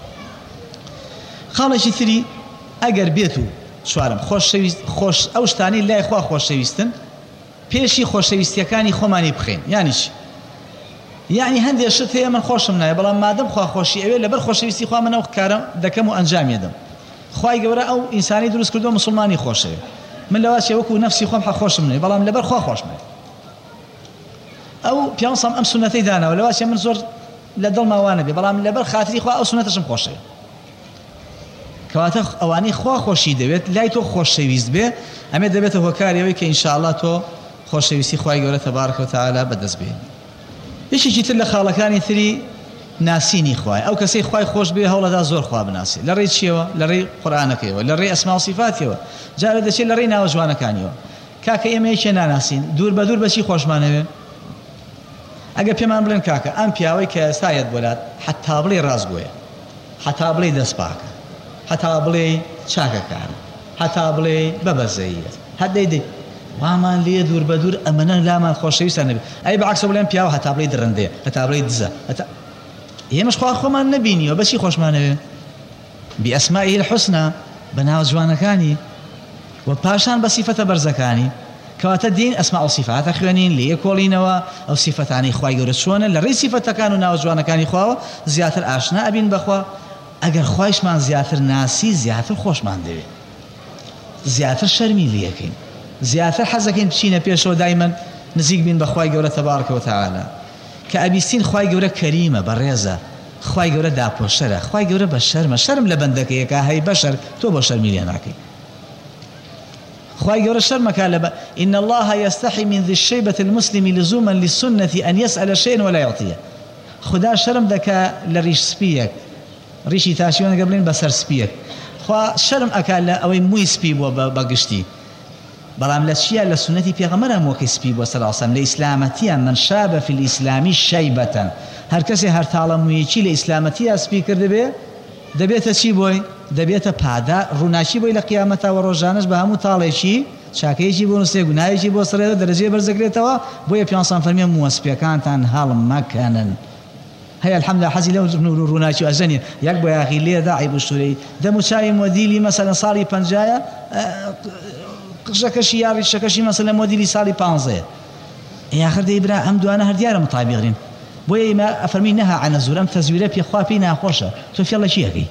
خاڵێکی تری ئەگەر بێت و چوارم خۆشەویست خۆش ئەو شتانەی لای خوا خۆشەویستن پێشی خۆشەویستیەکانی خۆمانی بخەین یانی چی يعني هندي شت هي من خوش منها بلا ما دام خوا خوشي اوي لبر خوشي ويستي خوا من او كارم دكم انجام يدم خواي جورا او انساني دروس كردو مسلماني خوشي من لواشي وكو نفسي خوم خوش مني بلا لبر خوا خوش مني او بيانصم ام سنتي دانا ولواشي من زور لدل ما وانا بي بلا لبر خاطري خوا او سنتشم خوشي كواتخ اواني خوا خوشي دبت لا تو خوشي ويست به ام دبت هو كاري وي ان شاء الله تو خوشي ويستي خواي جورا تبارك وتعالى بدس به یەکێکی تر لە خاڵەکانی تری ناسینی خوای ئەو کەسەی خوای خۆش بێ هەوڵەدا زۆر خوا بناسی لە ڕێی چیەوە لە ڕێی قورئانەکەیەوە لە ڕێی ئەسما و سیفاتیەوە جارە دەچێت لە ڕێی ناوە جوانەکانیەوە کاکە ئێمە یەکێ ناناسین دوور بە دوور بەچی خۆشمانەوێ ئەگەر پێمان بڵێن کاکە ئەم پیاوەی کە ئێستایەت بۆلات حتا بڵێ ڕاستگۆیە حتا بڵێ دەست پاکە حتا بڵێ چاکەکان هەتا بڵێ بەبەزەیە هەدەی دێ وامان لێ دوور بە دوور ئەمەنە لامان خۆشەویستان نەبێت ئەی بەعکسە بڵێن پیاوە هەتا بڵێ درڕندەیە هەتا بڵێ دزە ئێمەش خوا خۆمان نەبینیەوە بەچی خۆشمانەوێ بئەسمائیه الحوسنى بەناو جوانەکانی و پاشان بە سیفەتە بەرزەکانی کەواتە دین ئەسماء و سیفاتە خوێنین لێ کۆڵینەوە ئەو سیفەتانەی خوای گەورە چۆنە لە ڕێی سیفەتەکان و ناو جوانەکانی خواوە زیاتر ئاشنا ئەبین بەخوا ئەگەر خوایشمان زیاتر ناسی زیاتر خۆشمان دەوێت زیاتر شەرمی لێەکەین زیاتر حەزەکەین بچینە پێشەوە دایمەن نزیک بین بە خوای گەورە تەبارەکە و تەعالە کە ئەبیستین خوای گەورە کەریمە بەڕێزە خوای گەورە داپۆشەرە خوای گەورە بە شەرمە شەرم لە بەندەکەیەکە هەی بەشەر تۆ بۆ شەرمی لێ ناکەی خوای گەورە شەرمەکە لە إن الله يستحي من ذي الشيبة المسلم لزوما للسنة أن يسأل شيئا ولا يعطيه خدا شەرم دەکا لە ڕیش سپیەک ڕیشی تاشیوانەکە بڵێن بەسەر سپیەک خوا شەرم ئەکا لە ئەوەی مووی سپی بووە بەگشتی بەڵام لە چیە لە سنەتی پێغەمبەرە وەکەی سپی بووە سەڵ عەلەیهی لە ئیسلامەتیە من شاب في الإسلام شەیبەة هەر کەسێ هەر تاڵە موویەکی لە ئیسلامەتیە سپی کردبێ دەبێتە چی بۆی دەبێتە پادا ڕووناچی بۆی لە قیامەتەوە ڕۆژانەش بە هەموو تاڵێکی چاکەیەکی بۆ نووسێ گوناهێکی بۆ سڕێتە دەرەجێ بەرزەکرێتەوە بۆیە پیانسان فەرمیێ مووەسپیەکانتان هەڵ مەکەنن هەیە الحەمدولله حەزی لەو ڕووناچی و ئەژەنی یەک بۆ یاخی لێدا عیب و شوورەی دەموچاوی مۆدیلی مەسەلەن ساڵی پەنجایە قژەکەشی یا ڕیشەکەشی مەسەلەن مۆدیلی ساڵی پانزەیە یاخر دەی برا ئەم دوانە هەر دیارە متابقین بۆیە ئێمە ئەفەرمی نەها عن الزور ئەم تەزویرە پێخوا پێی ناخۆشە تۆ فێڵە چی ئەەکەی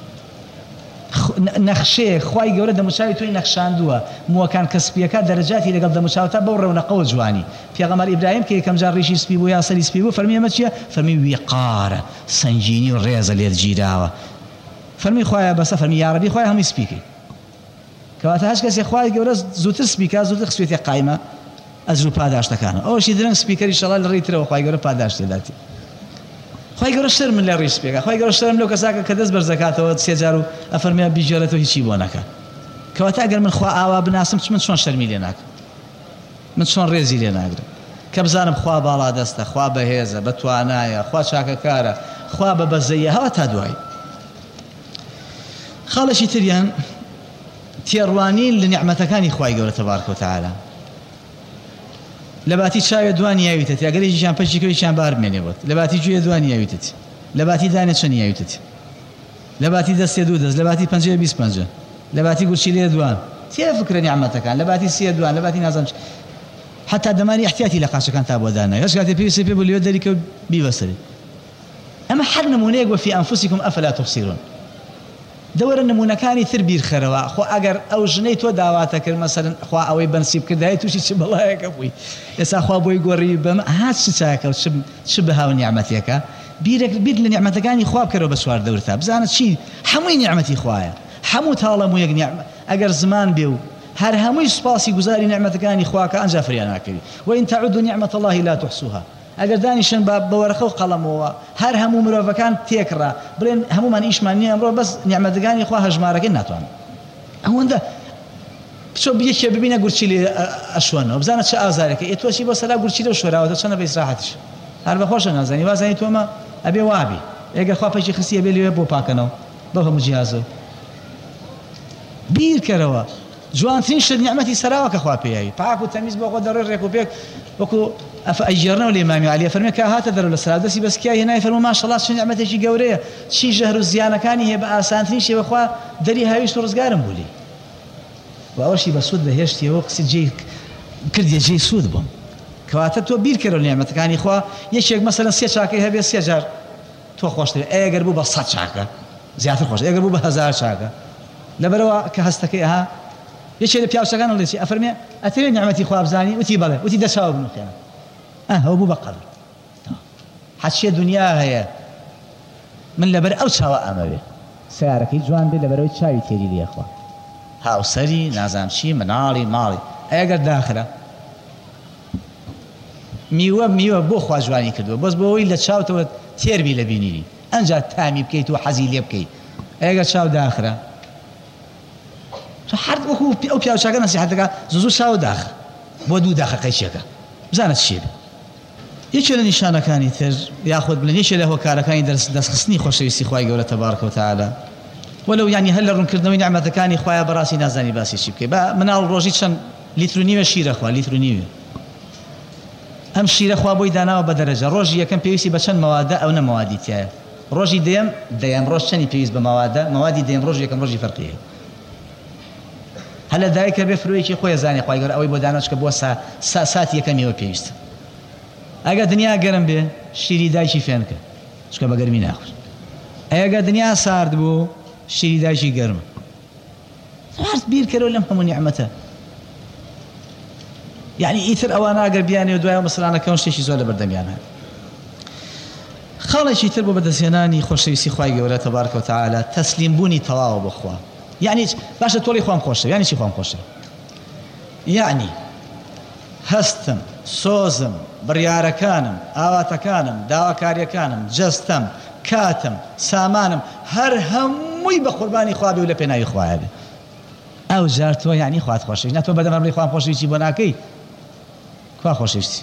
نەخشەیە خوای گەورە دەموچاوی تۆی نەخشاندووە مووەکان کەسپیەکە دەرەجاتی لەگەڵ دەموچاوتە بەو ڕەونەقەوە جوانی پێغەمبەر ئیبراهیم کە یەکەم جار ڕیشی سپی بوو یا سەری سپی بوو فەرمی ئەمە چییە فەرمی ویقارە سەنگینی و ڕێزە لێت گیراوە فەرمی خوایە بەسە فەرمی یا ڕەبی خوای هەمووی سپیکەی کەواتە هەچ کەسێ خوای گەورە زووتر سپیکە زووتر خسوێتی قایمە ئەجر و پاداشتەکانە ئەوەشی درەنگ سپیکەری شەڵا لە ڕێیترەوە خوای گەورە پاداش تێداتی خوای گەورە شەرم لە ڕیش پێکە خوای گەورە شەرم لەو کەساکە کە دەست بەرزەکاتەوە سێ جار و ئەفەرمێ بیجێڕێتەوە هیچی بۆ نەکە کەواتە ئەگەر من خوا ئاوا بناسم من چۆن شەرمی لێ ناکەم من چۆن ڕێزی لێ ناگرم کە بزانم خوا باڵا دەستە خوا بەهێزە بەتوانایە خوا چاکەکارە خوا بە بەزەیە هەوا تا دوای خاڵێکی تریان تێڕوانین لە نیعمەتەکانی خوای گەورە تەبارەکە و تەعالە لە باتی چاوێ دوان یاویتت ئەگەر هیچیان پەچی کەویشیان بار بمێنێەوە لە باتی گوێ دوان یاویتت لە باتی دانێ چەند یاویتت لە باتی دەستێ دوو دەست لە باتی پەنجەیە بیست پەنجە لە باتی گورچی لێ دوان تێ فکرە نیعمەتەکان لە باتی سێ دوان لە باتی نازانم حتا دەمانی احتیاتی لە قاچەکان تا بۆ دانەوە هەچ کاتێ پێویستە پێ بوو لێوە دەریکەوت بیبەسەری ئەمە هەر نمونەیەک وە فی ئەنفوسیکم ئەفەلا تبصیرون دەوەرە نمونەکانی تر بیرخەرەوە خۆ ئەگەر ئەو ژنەی تۆ داواتە کرد مەسەلەن خوا ئەوەی بەنسیب کردایە تووشی چ بەڵایەکە بووی ئێستا خوا بۆی گۆڕی بەم هات چ چاکە و چ بەهاو نیعمەتێکە بیرێک بیر لە نیعمەتەکانی خوا بکەرەوە بە چوار دەورتا بزانە چی هەمووی نیعمەتی خوایە هەموو تاڵە موویەک نیعمەت ئەگەر زمان بێ و هەر هەمووی سوپاسی گوزاری نیعمەتەکانی خواکە ئەنجا فریان ناکەوی وإن تعدوا نعمة الله لا تحصوها ئەگەر دانیشن بە بەوەرەخە و قەڵەمەوە هەر هەموو مرۆڤەکان تێکڕا بڵێن هەمومان ئیشمان نییە ئەمڕۆ بەس نیعمەتەکانی خوا هەژمارەکەی ناتوانن ئەوەندە بچۆ یەکێ ببینە گورچی لێ ئەشوەنەوە بزانە چه ئازارێکە ئێ تۆچی بۆ سەلا گورچی لەو شۆراوەتە چەندە بە ئیسراحەتیش هەر بەخۆشە نازانی وازانی تۆمە ئەبێ وابی ئەگەر خوا پەیچی خستی ئەبێ لێوێ بۆ پاکەنەوە بەو هەموو جیهازە بیرکەرەوە جوانترین شت نیعمەتی سەراوە کە خوا پێیاوی پاک و تەمیز بۆ خۆ دەڕێ ڕێک و پێک وەکو ئەجێڕنەوە لە ئیمامی عەلی فەرمێ کە هاتە دەرەوە لە سەرا دەستی بەسکیای هێنای فەرموو ماشەڵڵا چ نیعمەتێکی گەورەیە چی ژەهر و زیانەکانی هەیە بە ئاسانترین شێوە خوا دەری هاویشت و ڕزگارم بوولی و ئەوەشی بە سوود بەهێشتیەوە قسە جێی کردیە جێی سوود بووم کەواتە تۆ بیرکەرەوە نیعمەتەکانی خوا یەکێک مەسەلەن سێ چاکەی هەبێ سێ جار تۆ خۆشتەوێت ئەگەر بوو بە سەد چاکە زیاتر خۆش ئەگەر بوو بە هەزار چاکە لەبەرەوە کە هەستەکەی ئەها یەکێ لە پیاوچەکان هەڵێتی ئەفەرمێ ئەتەوێت نیعمەتی خوا بزانی وتی بەڵێ وتی دەچاوە بنووخێنە ئەهەوە بوو بە قەبر حەچیە دنیا هەیە من لەبەر ئەو چاوە ئەمەوێ سیارەکەی جوان بێ لەبەرەوەی چاوی تێری لێخوا هاوسەری نازانم چی مناڵی ماڵی ئەگەر داخرە میوە میوە بۆ خوا جوانی کردووە بەس بۆەوەی لە چاوتەوە تێربی لە بینیری ئەنجا تامی بکەیت و حەزی لێ بکەیت ئەگەر چاو داخرە هەر وەکو ئەو پیاوچاکە نەسیحەتەکە زوو چاو داخ بۆ دوو داخەکەی چێکە بزانە چی بێ یەکێ لە نیشانەکانی تر یاخود بڵێن یەکێ لە هۆکارەکانی دەستخستنی خۆشەویستی خوای گەورە تەبارەکە و تەعالە ولو يعني هل ڕوونکردنەوەی نعمەتەکانی خوایە بەڕاستی نازانی باسی چی بکەی بە مناڵ ڕۆژی چەند لیتر و نیوە شیرە خوا لیتر و نیوە ئەم شیرە خوا بۆی داناوە بە دەرەجە ڕۆژی یەکەم پێویستی بە چەند مەوادە ئەو نەمەوادی تایە ڕۆژی دەیەم دەیەم ڕۆژ چەندی پێویست بە مەوادە مەوادی دەیەم ڕۆژ یەکەم ڕۆژی فەرقیە هەل لە دایکە بێ فرۆیەکی خۆی زانێ خوای گەورە ئەوەی بۆ داناچکە بۆ ساتی یەکەمیەوە پێویستە ئەگە دنیا گەرم بێ شیری دایکی فێنکە چکە بە گەرمی ناخۆش ئەگە دنیا سارد بوو شیری دایکی گەرمە هەست بیر کەرەوە لەم هەموو نیعمەتە یعنی ئیتر ئەوان ئەگەر بیانێ و دوایەوە مەسەڵانەکەون شتێکی زۆر لە بەردەمیان هەن خاڵێکی تر بۆ بەدەستهێنانی خۆشەویستی خوای گەورە تەبارەکە و تەعالە تەسلیمبوونی تەواوە بۆ خوا یعنی باشە تۆڵی خۆم خۆشە یعنی چی خۆم خۆشە یعنی هەستم سۆزم بڕیارەکانم ئاواتەکانم داواکاریەکانم جەستەم کاتم سامانم هەر هەمووی بە قوربانی خوا بێ و لە پێناوی خوایە بێ ئەو جار تۆ یعنی خوات خۆشەویست نە تۆ بەدەم ئەمری خوام خۆشەویستی بۆ ناکەی خوا خۆشەویستی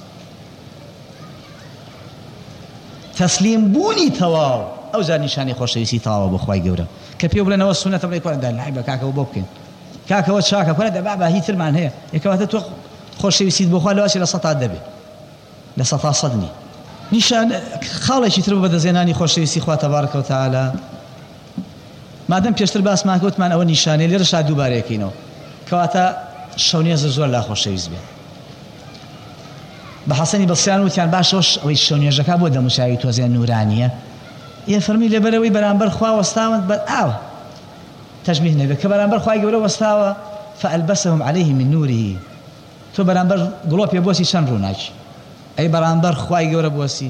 تەسلیمبوونی تەواو ئەو جار نیشانی خۆشەویستی تەواوە بۆ خوای گەورە کە پێ بڵێنەوە سونەتە بڵێ کۆرەدا لای بە کاکەوە بۆ بکەین کاکەوە چاکە کۆرە دەبا بە هی ترمان هەیە یەکەواتە تۆ خۆشەویستیت بۆ خوا لەواشی لە سەتا دەبێ لە سەتا سەد نی نیشان خاڵێکی تر بۆ بەدەستهێنانی خۆشەویستی خوا تەبارەکە و تەعالە مادەم پێشتر باسمان کەوتمان ئەوە نیشانەی لێرەشا دووبارەیەکەینەوە کەواتە شەونێزە زۆر لا خۆشەویست بێت بە حەسەنی بەسییان وتیان باشەوە ئەوەی شەونێژەکە بۆ دەموچاوی تۆزیان نورانیە یە فەرمی لەبەرەوەی بەرامبەر خوا وەستاون بە ئاو تەشبیه نەبێت کە بەرامبەر خوای گەورە وەستاوە فەئەلبەسەهم عەلەیه من نووریه تۆ بەرامبەر گڵۆپێ بۆسی چەند ڕووناکی ئەی بەرامبەر خوای گەورە بۆسی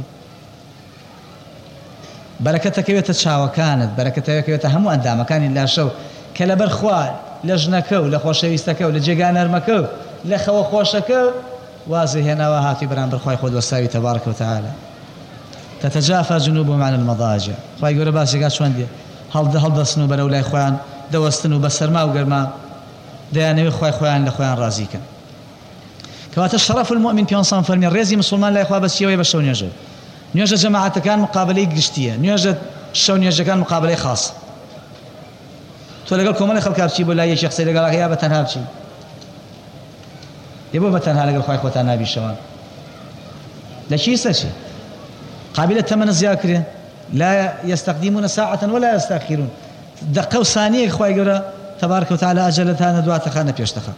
بەرەکەتەکەوێتە چاوەکانت بەرەکەتەکەوێتە هەموو ئەندامەکانی لاشە و کە لەبەر خوا لە ژنەکە و لە خۆشەویستەکە و لە جێگا نەرمەکە و لە خەوە خۆشەکە وازی هێناوە هاتی بەرامبەر خوای خۆت وەستاوی تەبارەکە و تەعالە تتجافى جنوبهم عن المضاجع خوای گەورە باسێکا چۆن دێ هەڵدە هەڵدەستن و بەرەو لای خۆیان دەوەستن و بە سەرما و گەرما دەیانەوێت خوای خۆیان لە خۆیان ڕازیکەن کەواتە شەرەف المؤمن پێغەمبەر فەرمی ڕێزی مسلمان لای خوا بەس چیەوەی بە شەو نوێژە نوێژە جەماعەتەکان مقابلەی گشتیە نوێژە شەو نوێژەکان مقابلەی خاص تۆ لەگەڵ کۆمەڵی خەڵکا بچی بۆ لای یەکی قسەی لەگەڵ یا بە تەنها بچی یە بۆ بە تەنها لەگەڵ خوای خۆتان نابی شەوان لە چی سەچی قابلة ثمن زياكره لا يستقدمون ساعة ولا يستأخرون دقوا ثانية خوای گەورە تبارك وتعالى أجلتها ندوات خانة بيشتخا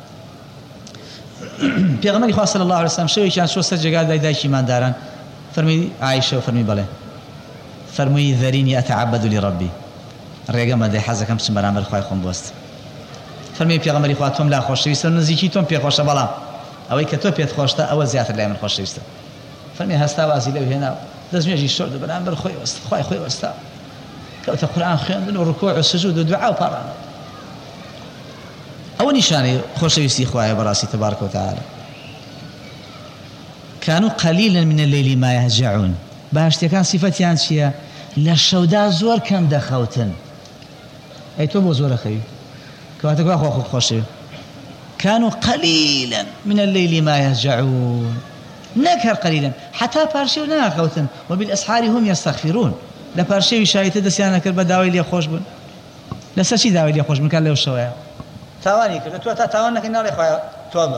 پیغمبر خدا صلی الله علیه وسلم شوی چند شو سر جگال دای دایشی من دارن فرمی عایشه و فرمی بله فرمی ذرینی اتعبد لربی ڕێگەمە دەی حەزەکەم بچم بەرامبەر خوای خۆم بوەست فەرمی پێغەمبەری خوا تۆم لا خۆشەویستە نزیکی تۆم پێ خۆشە بەڵام ئەوەی کە تۆ پێت خۆشتە ئەوە زیاتر لای من خۆشەویستە فەرمی هەستا وازی لەو هێنا دەستنوێژی شۆرد بەرامبەر خۆی وەست خوای خۆی وەستا کەوتە قورئان خوێندن و ڕکوع و سجود و دوعا و پاڕانە ئەوە نیشانەی خۆشەویستی خوایە بەڕاستی تبارک و تعالی كانوا قليلا من الليل ما يهجعون باشتيكان صفتيان شيا لشودا زور كم دخوتن اي تو بو زور اخي كواتك اخو اخو خوشي كانوا قليلا من الليل ما يهجعون نكر قليلا حتى بارشيو ناخوتن وبالاسحار هم يستغفرون لا بارشيو شايته دسيانا كرب داوي لي خوش بن لا سشي داوي لي خوش بن كان له شويه تاواني كده تو تاوانك ناري خويا توبه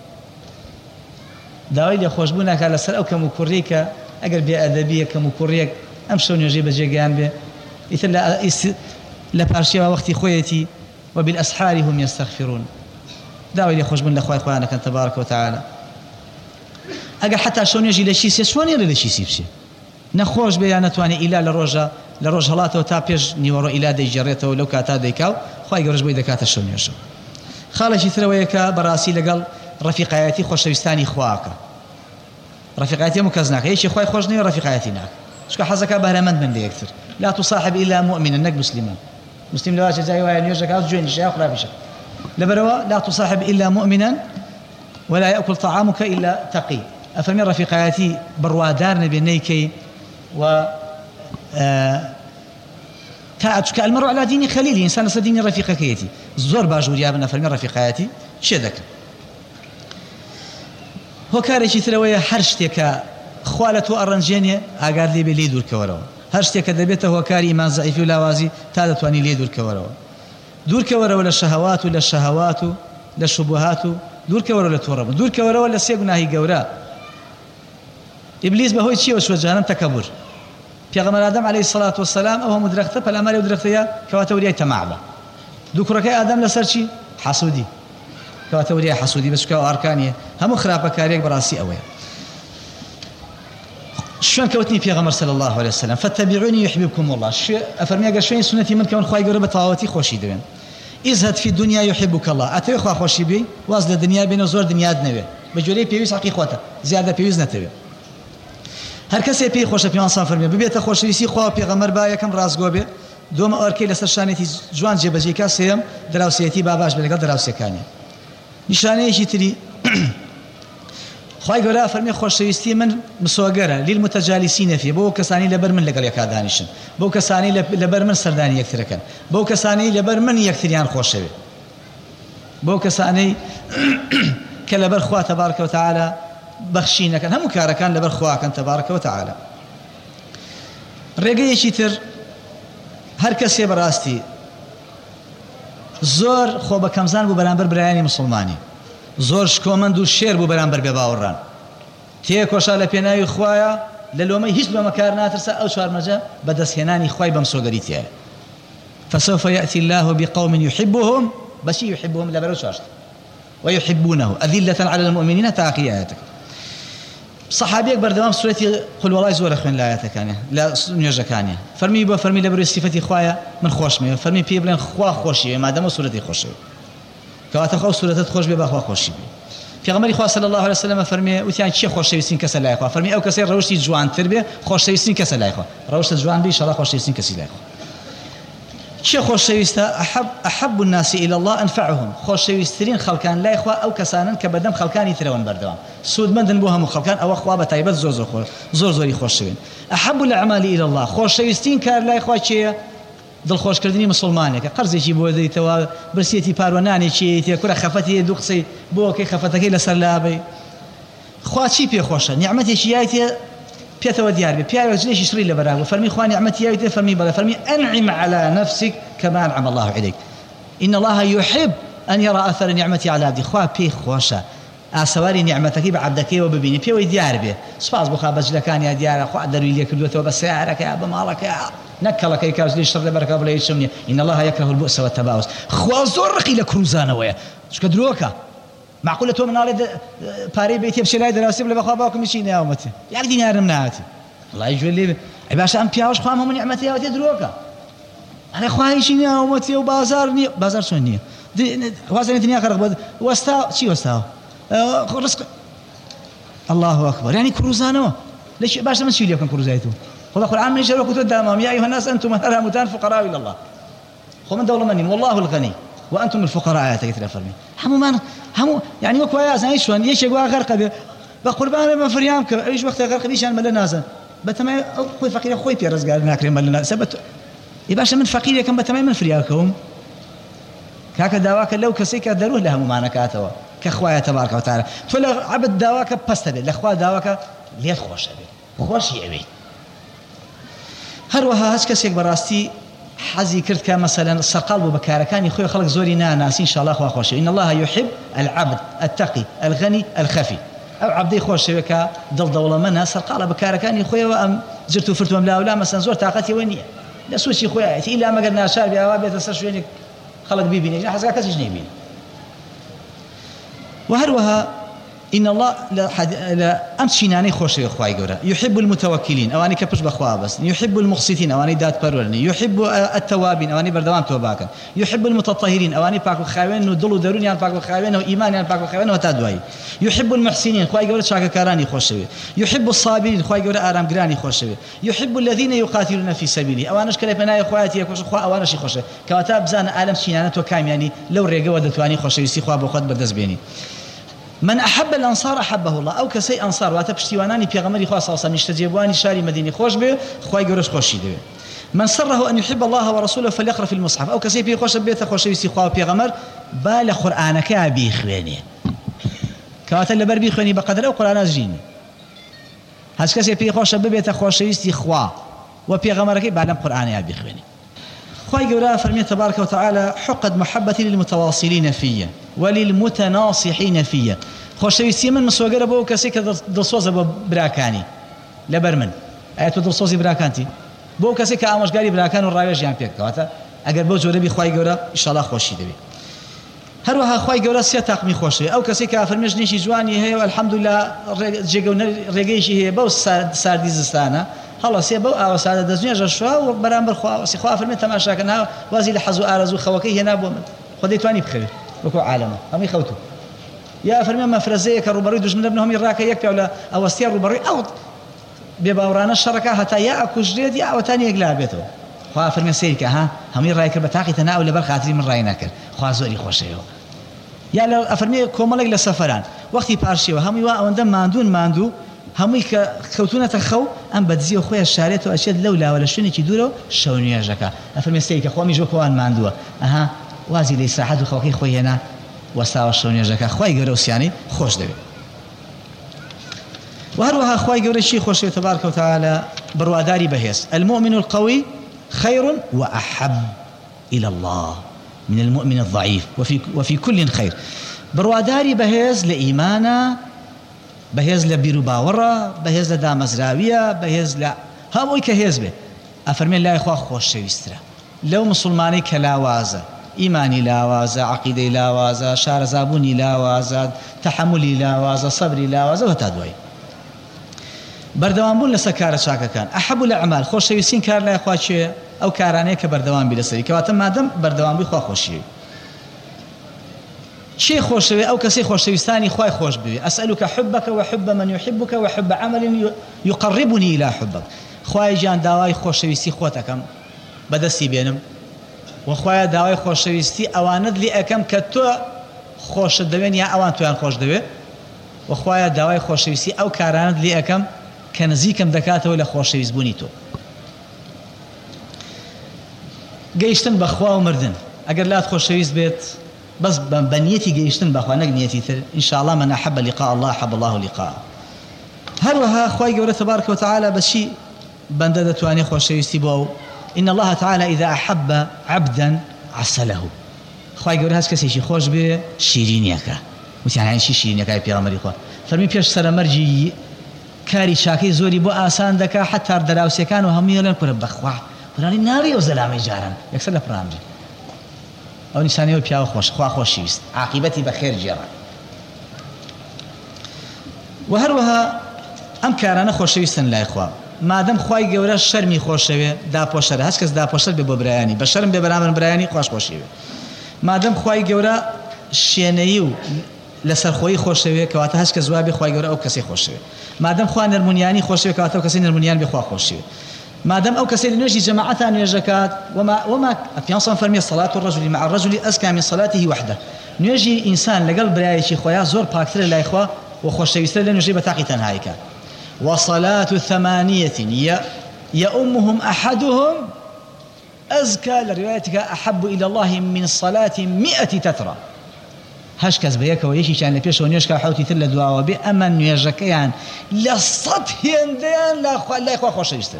داوای لێ خۆشبوو ناکات لەسەر ئەو کەم و کوڕی کە ئەگەر بێئەدەبیە کەم و کوڕیەک ئەم شەو نوێژەی بەجێگەیان بێ ئیتر لە پارشیەوە وەختی خۆیەتی وبالأسحار هم يستغفرون داوای لێ خۆشبوون لە خوای خۆیان دەکەن تبارک و تعالی ئەگەر حتا شەو نوێژی لە شیسێ چۆنێ لە شیسی بچێ نەخۆش بێ یان نەتوانێ ئیلا لە ڕۆژە لە ڕۆژ هەڵاتەوە تا پێش نیوەڕۆ ئیلا دەیگێڕێتەوە لەو کاتا دەیکاو خوای گەورەش بۆی دەکاتە شەو نوێژە خاڵێکی ترەوەیە کە بەڕاستی لەگەڵ ڕەفیقایەتی خۆشەویستانی خواکە ڕەفیقایەتی هەموو کەس ناکە هیچی خوای خۆش نییە ڕەفیقایەتی ناکە چونکە حەزەکە بەهرەمەند بن لە یەکتر لا تصاحب إلا مؤمنا نەک مسلمان مسلم لەواشە جای وایە نوێژەکە جوێنی شایە خراپیشە لەبەرەوە لا تصاحب إلا مؤمنا ولا يأكل طعامك إلا تقي ئەفەرمی ڕەفیقایەتی بڕوادار نەبێ نەیکەی و چونکە المرء على دين خليله ئینسان لەسەر دینی ڕەفیقەکەیەتی زۆر باش وریابە بن ئەفەرمی ڕەفیقایەتی چێ دەکەن هۆکارێکی ترەوەیە هەر شتێکە خوا لە تۆ ئەڕەنجێنێ ئاگار لێ بێ لێ دوورکەوەرەوە هەر شتێکە دەبێتە هۆکاری ئیمان زەعیفی و لاوازی تا دەتوانی لێ دوورکەوەرەوە دوورکەوەرەوە لە شەهەوات و لە شەهەوات و لە شوبهات و دوورکەوەرەوە لە تۆڕەبوون، دوورکەوەرەوە لە سێ گوناهی گەورە. ئیبلیس بەهۆی چیەوە چوە جەهەنەم؟ تەکەبور. پێغەمبەر ئادەم عەلەیهی سەڵات وەسەلام ئەو هەموو درەختە پەلاماری ئەو درەختەیە کەواتە وریای تەماع بە. دوو کوڕەکەی ئادەم لەسەر چی؟ حەسوودی، کەواتە وریای حەسوودی بە چکە ئارکانیە هەموو خراپەکاریەک بەڕاستی ئەوەیە. شوێن کەوتنی پێغەمبەر صلی الله علیه وسلم فاتبعوني يحببكم الله. ئەفەرمێ ئەگەر شوێنی سنەتی من کەون خوای گەورە بە تەواوەتی خۆشی دەوێن. ازهد في الدنيا يحبك الله. ئەتەوێ خوا خۆشی بی واز لە دنیا بێنە زۆر دنیات نەوێ بە جۆرەی پێویست حەقی خۆتە زیادە پێویست نەتەوێ. هەر کەسێ پێی خۆشە پیانسان فەرمێ ببێتە خۆشەویستی خوا و پێغەمبەر با یەکەم ڕاستگۆ بێ، دووەمە ئەوەرکەی لەسەر شانێتی جوان جێبەجێکا، سێەم دراوسێتی با باش بێ لەگەڵ دراوسێکانی. نیشانەیەکی تری خوای گەورە فەرمێ خۆشەویستی من مسۆگەرە لیلمتەجالیسینە فیه، بۆ کەسانی لەبەر من لەگەڵ یەکا دانیشن، بۆ کەسانی لەبەر من سەردانی یەکترەکەن، بۆ کەسانی لەبەر من یەکتریان خۆشەوێ، بۆ کەسانی کە لەبەر خوا تەبارەکە و تەعالە بەخشینەکەن، هەموو کارەکان لەبەر خواکەن تەبارەکە و تەعالە. ڕێگەیەکی تر هەر کەسێ بەڕاستی زۆر خۆ بە کەمزان بوو بەرامبەر برایانی مسلمانی، زۆر شکۆمەند و شێر بوو بەرامبەر بێ باوەڕان، تێکۆشا لە پێناوی خوایە لە لۆمەی هیچ بەمە کار ناترسە، ئەو چوارمەجە بەدەستهێنانی خوای بەم سۆگەری تایە. فسوف يأتي الله بقوم يحبهم بس يحبهم لبرو شاشت ويحبونه أذلة على المؤمنين تاقي آياتك. صحابيك بردوام سورة قل والله زور أخوين لا آياتك لا نيجا كانيا فرمي بو فرمي لبرو صفتي خوايا من خوش مي فرمي بيبلين خوا خوشي ما دام سورتي خوشي كواتا خو سورة خوش بي بخوا خوشي بي في غمر خوا صلى الله عليه وسلم فرمي وثان شي خوش يسين كسلا اخوا فرمي او كسر روشتي جوان تربيه خوش يسين كسلا اخوا روشت جوان بي ان شاء الله خوش يسين كسلا اخوا شي خوش يستا احب احب الناس الى الله انفعهم خوش يسترين خلقان لا اخوا او كسانن كبدم خلقان يترون بردوام سود مندن بوهم خلقان او اخوا بتايبت زور زور زور زوري خوش وين احب الاعمال الى الله خوش يستين كار لا اخوا شي دڵخۆشکردنی مسلمانێکە قەرزێکی بۆ دەیتەوە برسێتی پارۆنانێکی تێ کورە خەفەتی دووقسەی بۆکەی خەفەتەکەی لەسەر لابەی خوا چی پێخۆشە نیعمەتێکی یایتێ پێتەوە دیار بێ پیاوێک جلێکی شڕی لە بەراو فەرمی خوا نیعمەتی یایتێ فەرمی بەڵێ فەرمی أنعم على نفسك كما أنعم الله عليك إن الله يحب أن يرى أثر نعمتي على عبدي خوا پێی خۆشە ئاسەواری نیعمەتەکەی بە عەبدەکەیەوە ببینی پێوەی دیار بێ سوپاس بۆ خوا بەجلەکانیان دیارە خوا دەروی لێ کردوێتەوە بە سیارەکەیە بە ماڵەکەیە نەکەڵەکەی کاژلی شڕ لەبەرەکە بڵێ هیچم نییە إن الله يكره البؤس والتباؤس خوا زۆر ڕقی لە کروزانەوەیە چکە درۆکە معقولە تۆ مناڵێ پارەی بێتێ بچێ لای دەراوسێ بڵێ بەخوا باوکم هیچی ناومەتێ یەک دینارم ناوەتێ وڵای گوێ لێ بێ ئەی باشە ئەم پیاوەش خوام هەموو نیعمەتی یاوەتێ درۆکە ئەڵێ خوا هیچی ناومەتێ و بازار نییە بازار چۆن نییە وازانێ دنیا خەرق بە وەستا چی وەستاوە ڕزق الله أكبر يعني كروزانو ليش باش ما تشيل يكون كروزايتو خذ القرآن من جرى كتب دامهم يا أيها الناس أنتم الهمتان فقراء إلى الله خو من دولة مني والله الغني وأنتم الفقراء آياتك ترى فرمي همو ما همو يعني وكوا يا زين شلون يش يقوا غرق به بقربان ما فريامك أيش وقت غرق بيش أنا ملنا نازل بتمام أخوي فقير أخوي في رزق ناكل ملنا سبت يباش من فقير كم بتمام من فرياكم كاك دواك لو كسيك دروه لهم ما نكاتوا كخوايا تبارك وتعالى فلا عبد دواك بستبه لخوا دواك ليت خوش أبي خوش يبي هروها هس كسيك براستي حزي كرت كان مثلا سرقال بكاركان يخوي خلق زوري ناس إن شاء الله خوا خوش إن الله يحب العبد التقي الغني الخفي أو عبدي خوش بك دل دولة منها سرقال بكاركان يخوي وأم زرتو فرتو ملا ولا مثلا زور طاقتي وينية لا سوسي خويا إلا ما قلنا شار بأوابي تسرش وينك خلق بيبيني حزق كسيش نيبين وهروها إن الله لا أمشيناني خوش إخوائي جورا يحب المتوكلين أواني كبش بخوا بس يحب المقسطين أواني دات برورني يحب التوابين أواني بردوان توباكن يحب المتطهرين أواني باكو خاوين ودلو دروني عن باكو خاوين وإيماني عن باكو خاوين وتدوي يحب المحسنين إخوائي جورا شاكا كاراني خوش يحب الصابرين إخوائي جورا آرام جراني خوش يحب الذين يقاتلون في سبيله أوانش كلي بناي إخواتي يكوش إخوا أوانش خوش كواتاب زان عالم شينانة وكايم يعني لو رجع ودتواني خوش يسيخوا بخد بدز بيني من أحب الأنصار أحبه الله أو كسي أنصار واتبشتواناني بيغمري خاصة وصا مشتجيبواني شاري مديني خوش به خواي قرش خوشي دبي من سره أن يحب الله ورسوله فليقرأ في المصحف أو كسي بي خوش بيته خوش يسي خوا بيغمر بال قرآنك أبي خواني كواتا اللي بربي خواني بقدر أو قرآن أزجيني هاش كسي بي خوش بيته خوش يسي خوا وبيغمرك بعلم قرآن أبي خواني خواهي قولا فرمي تبارك وتعالى حقد محبتي للمتواصلين فيه وللمتناصحين فيه خوشويستي من مسوغر بو كسي كدلسوز بو براكاني لبرمن ايتو دلسوزي براكانتي بو كسي كامشغاري براكان وراوي جيان بيك كواتا اگر بو جوربي خواهي قولا ان شاء الله خوشي دبي هروها خواهي قولا سي تاقمي خوشي او كسي كافرميش نيشي جواني هي والحمد لله جيغو ريغيشي هي بو سارديزستانا خلاص يا بو او ساده دزنيا جشوا وبرامبر خوا سي خوا فرمي تماشا كنا وازي لحزو ارزو خوكي هنا بو خدي تواني بخير وكو عالمه هم يخوتوا يا فرمي ما فرزيه كروبري دوج من ابنهم يراك يكفي ولا او استير روبري او بباورانا الشركه حتى يا اكو جديد يا وثاني يقلابته خوا فرمي سيرك ها هم يرايك بتاقي تنا ولا برخاتري من رايناك خوا زوري خوشيو يا لو افرمي كوملك لسفران وقتي بارشي وهم يوا وندم ماندون ماندو همي كوتونه تخو ام بدزي خويا الشاريت واشد لولا ولا شنو تدورو شونيا جكا افرمي سيك خو مي جوكوان ماندو اها وازي لي صحه خوكي خوينا وساو شونيا جكا خوي غروس يعني خوش دبي وهروها خوي غوري شي خوش تبارك وتعالى برواداري بهيس المؤمن القوي خير واحب الى الله من المؤمن الضعيف وفي وفي كل خير برواداري بهيز لايمانا بهز لبيرو باورا بهز لدامزراوية بهز ل هموي كهز به أفرمي الله إخوة خوش شويسترا لو مسلماني كلاوازة إيماني لاوازة عقيدة لاوازة شار زابوني لاوازة تحملي لاوازة صبري لاوازة وتدوي بردوان بون لسكارة شاكا كان أحب الأعمال خوش شويستين كار لا إخوة شيء أو كاراني كبردوان بلسري كواتم مادم بردوان بي إخوة خوشي شيء خوش أو كسي خوش ثاني خواي خوش بي أسألك حبك وحب من يحبك وحب عمل يقربني إلى حبك خواي جان داواي خوش شويستي خوتكم بدسي بينم وخواي داواي خوش شويستي أواند لي أكم كتو خوش دوين يا أوان توان خوش دوي وخواي داواي خوش شويستي أو كاراند لي أكم كنزيكم دكاته ولا خوش شويستبوني تو جيشتن بخوا ومردن أجر لا تخوش شويست بيت بس بنيتي جيشتن بأخوة نقنيتي ثر إن شاء الله من أحب لقاء الله أحب الله لقاءه هروها خوي قوله تبارك وتعالى بس شيء بندد تواني خوش يستيبوا إن الله تعالى إذا أحب عبدا عسله خوي قوله هس كسي شي خوش به شيرينيكا وتعني عن شي شيرينيكا يا مري خو فرمي بيش سر مرجي كاري شاكي زوري بو آسان دكا حتى دراوسي كانوا هم يلن كره بخوا قراني ناري وزلامي جارن يكسر لفرامجي أو نساني وبياو خوش خوا خوشيست عاقبتي بخير جرا وهروها أم كارنا خوشيستن لا إخوة ما دام خواي جورا شرمي خوشوي دا بوشر هس كس دا بوشر ببراني بشرم ببرامن براني خوش خوشوي ما دام خواي جورا شينيو لسر خوي خوشوي كواته هس كس زوابي خواي جورا أو كسي خوشوي ما دام خوا نرمونياني خوشوي كواته كسي نرمونيان بخوا خوشوي ما دام أو كسر نجي جماعة نجكات وما وما في أنصار فرمي صلاة الرجل مع الرجل أزكى من صلاته وحده نجي إنسان لقلب برايش خويا زور باكتر لا إخوة وخوش يستر لنجي بتاقي تنهايك وصلاة ثمانية يا يأمهم أحدهم أزكى لروايتك أحب إلى الله من صلاة مئة تترى هشكز بيك ويشي كان لبيش ونيشكا حوتي ثل دعاء بأمن يجكيان لصدهن دين لا إخوة لا إخوة خوش يستر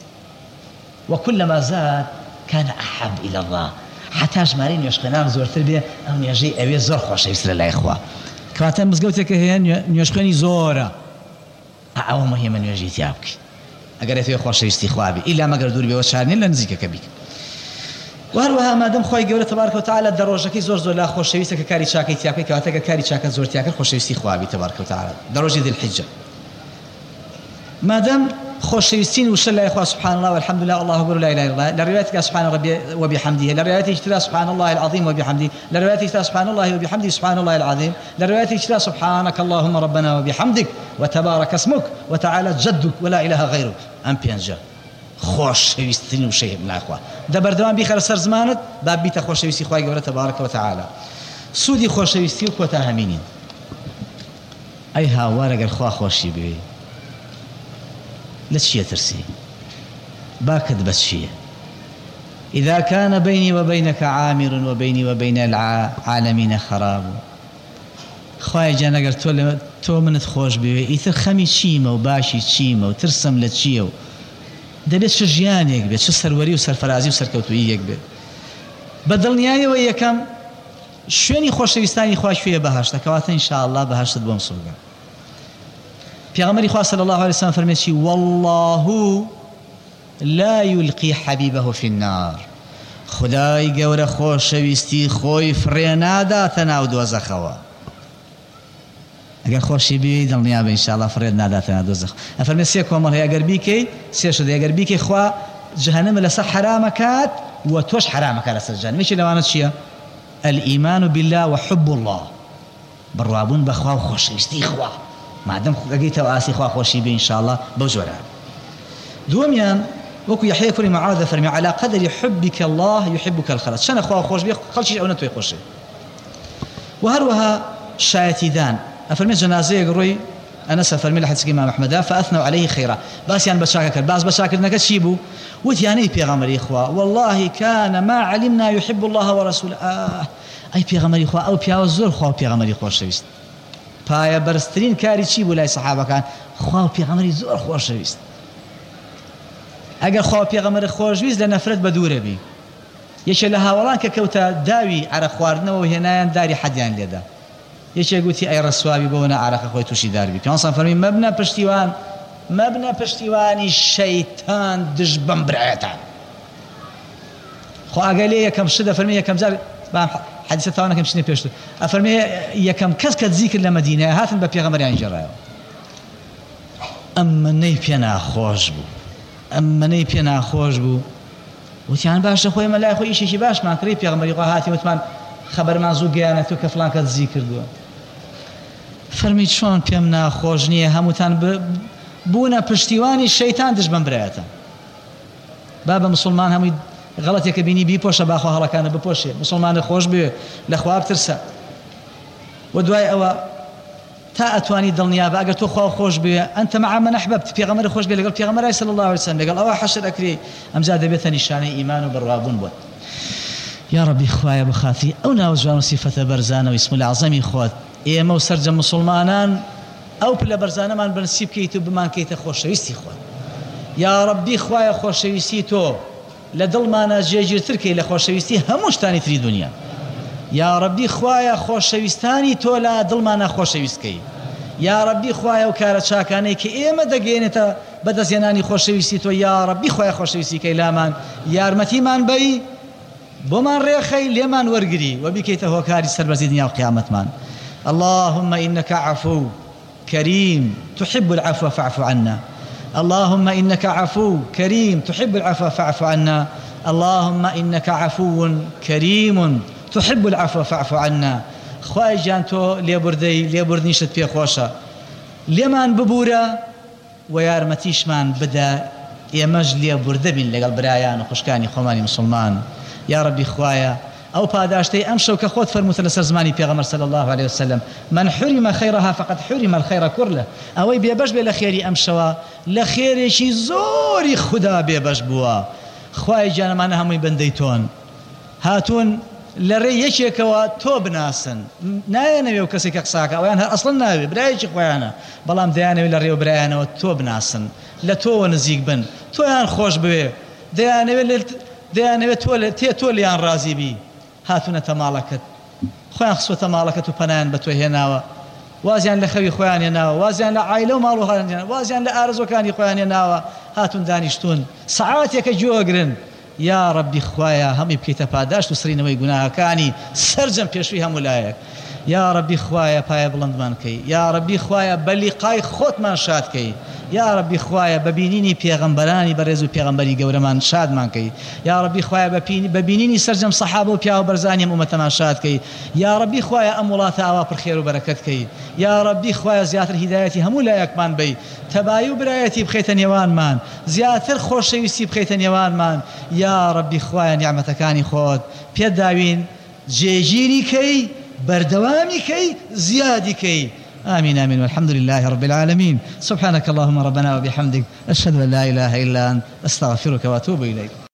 وكلما زاد كان أحب إلى الله حتى جمارين يشقنان زور تربية أو يجي أبي زور خوش يسر الله إخوة كواتا مزقوتك هي يشقني زورة أو مهم من يجي تيابك أقرأت خوش يستخوابي إلا ما قردور بوشارني إلا نزيك كبيك وهروها ما دام خوي جورة تبارك وتعالى دروجك زور زور لا خوش يستك كاري شاكي تيابك كواتا كاري شاكا زور تيابك خوش يستخوابي تبارك وتعالى دروج ذي الحجة ما دام خوش يستين وش الله يا إخوة سبحان الله والحمد لله الله أكبر لا إله إلا الله لروايتك سبحان ربي وبحمده لروايتك اشترى سبحان الله العظيم وبحمده لروايتك اشترى سبحان الله وبحمده سبحان الله العظيم لروايتك اشترى سبحانك اللهم ربنا وبحمدك وتبارك اسمك وتعالى جدك ولا إله غيرك أم بينجا خوش يستين وشيء من الأخوة دبر دوام بيخر سر زمانت باب بيت خوش يستي خوي جورة تبارك وتعالى سودي خوش يستي وكوتاهمينين أي هاوارق الخوا خوش يبي لا تشي ترسي باكد بس شيء إذا كان بيني وبينك عامر وبيني وبين العالمين خراب خواهي جانا قلت تو من تخوش بي إثر خمي تشيمة وباشي تشيمة وترسم لتشيو ده بيت شجيانيك بيت شو سروري وسرفرازي وسركوتويك بي بەدڵنیاییەوە یەکەم شوێنی خۆشەویستانی خوا شوێ بەهەشتە کەواتە ئینشاءالله بەهەشتت بۆم سوورگە. پێغەمبەری خوا صلی الله عليه وسلم فەرمێکی والله لا يلقي حبيبه في النار، خدای گەورە خۆشەویستی خۆی فڕێ ناداتە ناو دۆزەخەوە. ئەگەر خۆشی بی دڵنیا بە ئینشاءالله فڕێت ناداتە ناو دۆزەخ. ئەفەرمێ سێ کۆمەڵ هەیە ئەگەر بیکەی سێ شت ئەگەر بیکەی خوا جەهەنەم لەسەر حرامەکات و تۆش حرامەکات لەسەر جەهەنەم. یەکێک لەوانە چییە؟ الإيمان بالله وحب الله، بڕوابوون بەخوا و خۆشەویستی خوا مادەم ئەگەیتەوە ئاسی خوا خۆشی بێ ئینشاءالله بەو جۆرە. دووەمیان وەکو یحیە کوڕی معاذ فەرمی على قدر حبك الله يحبك الخلق، چەنە خوا خۆش بێ خەڵکیش ئەو نەتوێ خۆشێ. و هەروەها شایەتیدان ئەفەرمێ جەنازەیەک ڕۆی ئەنەس فەرمی لە حەدیثی ئیمام ئەحمەدا فأثنوا عليه خيرا، باسیان بە چاکە کرد. باس بە چاکردنەکە چی بوو؟ وتیانەی پێغەمبەری خوا والله كان ما علمنا يحب الله ورسوله. ئەی پێغەمبەری خوا ئەو پیاوە زۆر خوا و پێغەمبەری خۆشەویست. پایە بەرزترین کاری چی بوو لای سەحابەکان؟ خوا و پێغەمبەری زۆر خۆشەویست. ئەگەر خوا و پێغەمبەر خۆشەویست لە نەفرەت بە دوورە بی. یەکێک لە هاوڵان کە کەوتە داوی عەرەق خواردنەوە و هێنایان داری حەدیان لێدا. یەکێک گوتی ئەی ڕەسواوی بۆ نە عەرەقە خۆی تووشی داربی. پێغەمبەر فەرمی مەبنە پشتیوان مەبنە پشتیوانی شەیتان دژ بەم برایەتان. خۆ ئەگەر لێ یەکەم شت دەفەرمێ یەکەم جار حەدیثە تاوا نەکەم چنێ پێشتر ئەفەرمێ یەکەم کەس کە دزی کرد لە مەدینە هاتن بە پێغەمبەریان گێڕایەوە. ئەم منەی پێ ناخۆش بوو ئەم منەی پێ ناخۆش بوو. وتیان باشە خۆی مەلای خۆی ئیشێکی باشمان کڕی پێغەمبەری خوا هاتی وتمان خەبەرمان زوو گەیانێتەوە کە فڵان کەس دزی کردووە. فەرمی چۆن پێم ناخۆش نییە هەمووتان بوونە پشتیوانی شەیتان دژ بەم برایەتە. با بە مسلمان هەمووی غەڵەتێکە بینی بیپۆشە باخوا هەڵەکانە بپۆشێ، مسلمانە خۆش بێ لە خوا بترسە. و دوای ئەوە تا ئەتوانی دڵنیا بە ئەگەر تۆ خوا خۆش بێ ئەنتە مع من ئەحببت پێغەمبەر خۆش بێ لەگەڵ پێغەمبەر صلی الله عليه وسلم لەگەڵ ئەوە حەشر ئەکرێ ئەمجا دەبێتە نیشانەی ئیمان و بڕوابوون بووە. یا ربی خوایە بخاتی ئەو ناو جوان و سیفەتە بەرزانە و ئیسم العەزەمی خۆت ئێمە و سەرجە مسلمانان ئەو پلە بەرزانەمان بەنسیب بکەیت و بمانکەیتە خۆشەویستی خۆت. یا ربی خوایە خۆشەویستی تۆ لە دڵمانە جێگیرتر کەی لە خۆشەویستی هەموو شتانی تری دنیا. یا ربی خوایە خۆشەویستانی تۆ لە دڵمانە خۆشەویستکەی. یا ربی خوایە و کارە چاکانەی کە ئێمە دەگەێنێتە بەدەستێنانی خۆشەویستی تۆ یا ربی خوایە خۆشەویستیکەی لامان یارمەتیمان بەی بۆمان ڕێخەی لێمان وەرگری و بیکەیتە هۆکاری سەربەرزی دنیا و قیامەتمان. اللهم إنك عفو كريم تحب العفو فاعف عنا. اللهم إنك عفو كريم تحب العفو فاعف عنا. اللهم إنك عفو كريم تحب العفو فاعف عنا. خوای جان تۆ لێبوردەی لێبوردنیشت پێ خۆشە لێمان ببوورە و یارمەتیشمان بدە ئێمەش لێبوردە بین لەگەڵ برایان و خوشکانی خۆمانی مسلمان. یا ربی خوایە ئەو پاداشتەی ئەم شەو کە خۆت فەرمووتە لەسەر زمانی پێغەمبەر صلی الله عليه وسلم من حرم خيرها فقد حرم الخير كله. ئەوەی بێبەش بێ لە خێری ئەم شەوە لە خێرێکی زۆری خوددا بێبەش بووە. خوای جانەمانە هەمووی بەندەی تۆن هاتوون لە ڕێ یەکێکەوە تۆ بناسن نایەنەوێ و کەسێک کە قساکە ئەویان هەر ئەسڵن ناوێ برایەکی خۆیانە بەڵام دەیانەوێت لە ڕێوە برایانەوە تۆ بناسن لە تۆوە نزیک بن تۆیان خۆش بوێ دەیانەوێت دەیانەوێت تێ تۆ لیان ڕازی بی. هاتوونەتە ماڵەکەت خۆیان خسوەتە ماڵەکەت و پەنایان بە تۆ هێناوە وازیان لە خەوی خۆیان هێناوە وازیان لە عایلە و ماڵ و هەڵیان وازیان لە ئارزوەکانی خۆیان هێناوە هاتوون دانیشتون سەعاتێکە گوێگرن. یا ربی خوایە هەمی بکەیتە پاداشت و سرینەوەی گوناهەکانی سەرجەم پێشووی هەموو لایەک. یا ربی خوایە پایە بڵندمان کەی. یا ربی خوایە بە لیقای خۆتمان شاد کەی. یا ربی خوایە بە بینینی پێغەمبەرانی بەڕێز و پێغەمبەری گەورەمان شادمان کەی. یا ربی خوایە بە بینینی سەرجەم سەحابە و پیا و بەرزانی ئومەتەمان شاد کەی. یا ربی خوایە ئەم وڵاتە ئاوا پڕخێر و بەرەکەت کەی. یا ربی خوایە زیاتر هیدایەتی هەموو لایەکمان بی تەبایی و برایەتی بخەیتە نێوانمان زیاتر خۆشەویستی بخەیتە نێوانمان. یا ربی خوایە نیعمەتەکانی خۆت پێداوین جێگیری کەی بردوامي كي زيادي كي. آمين آمين والحمد لله رب العالمين. سبحانك اللهم ربنا وبحمدك أشهد أن لا إله إلا أنت أستغفرك وأتوب إليك.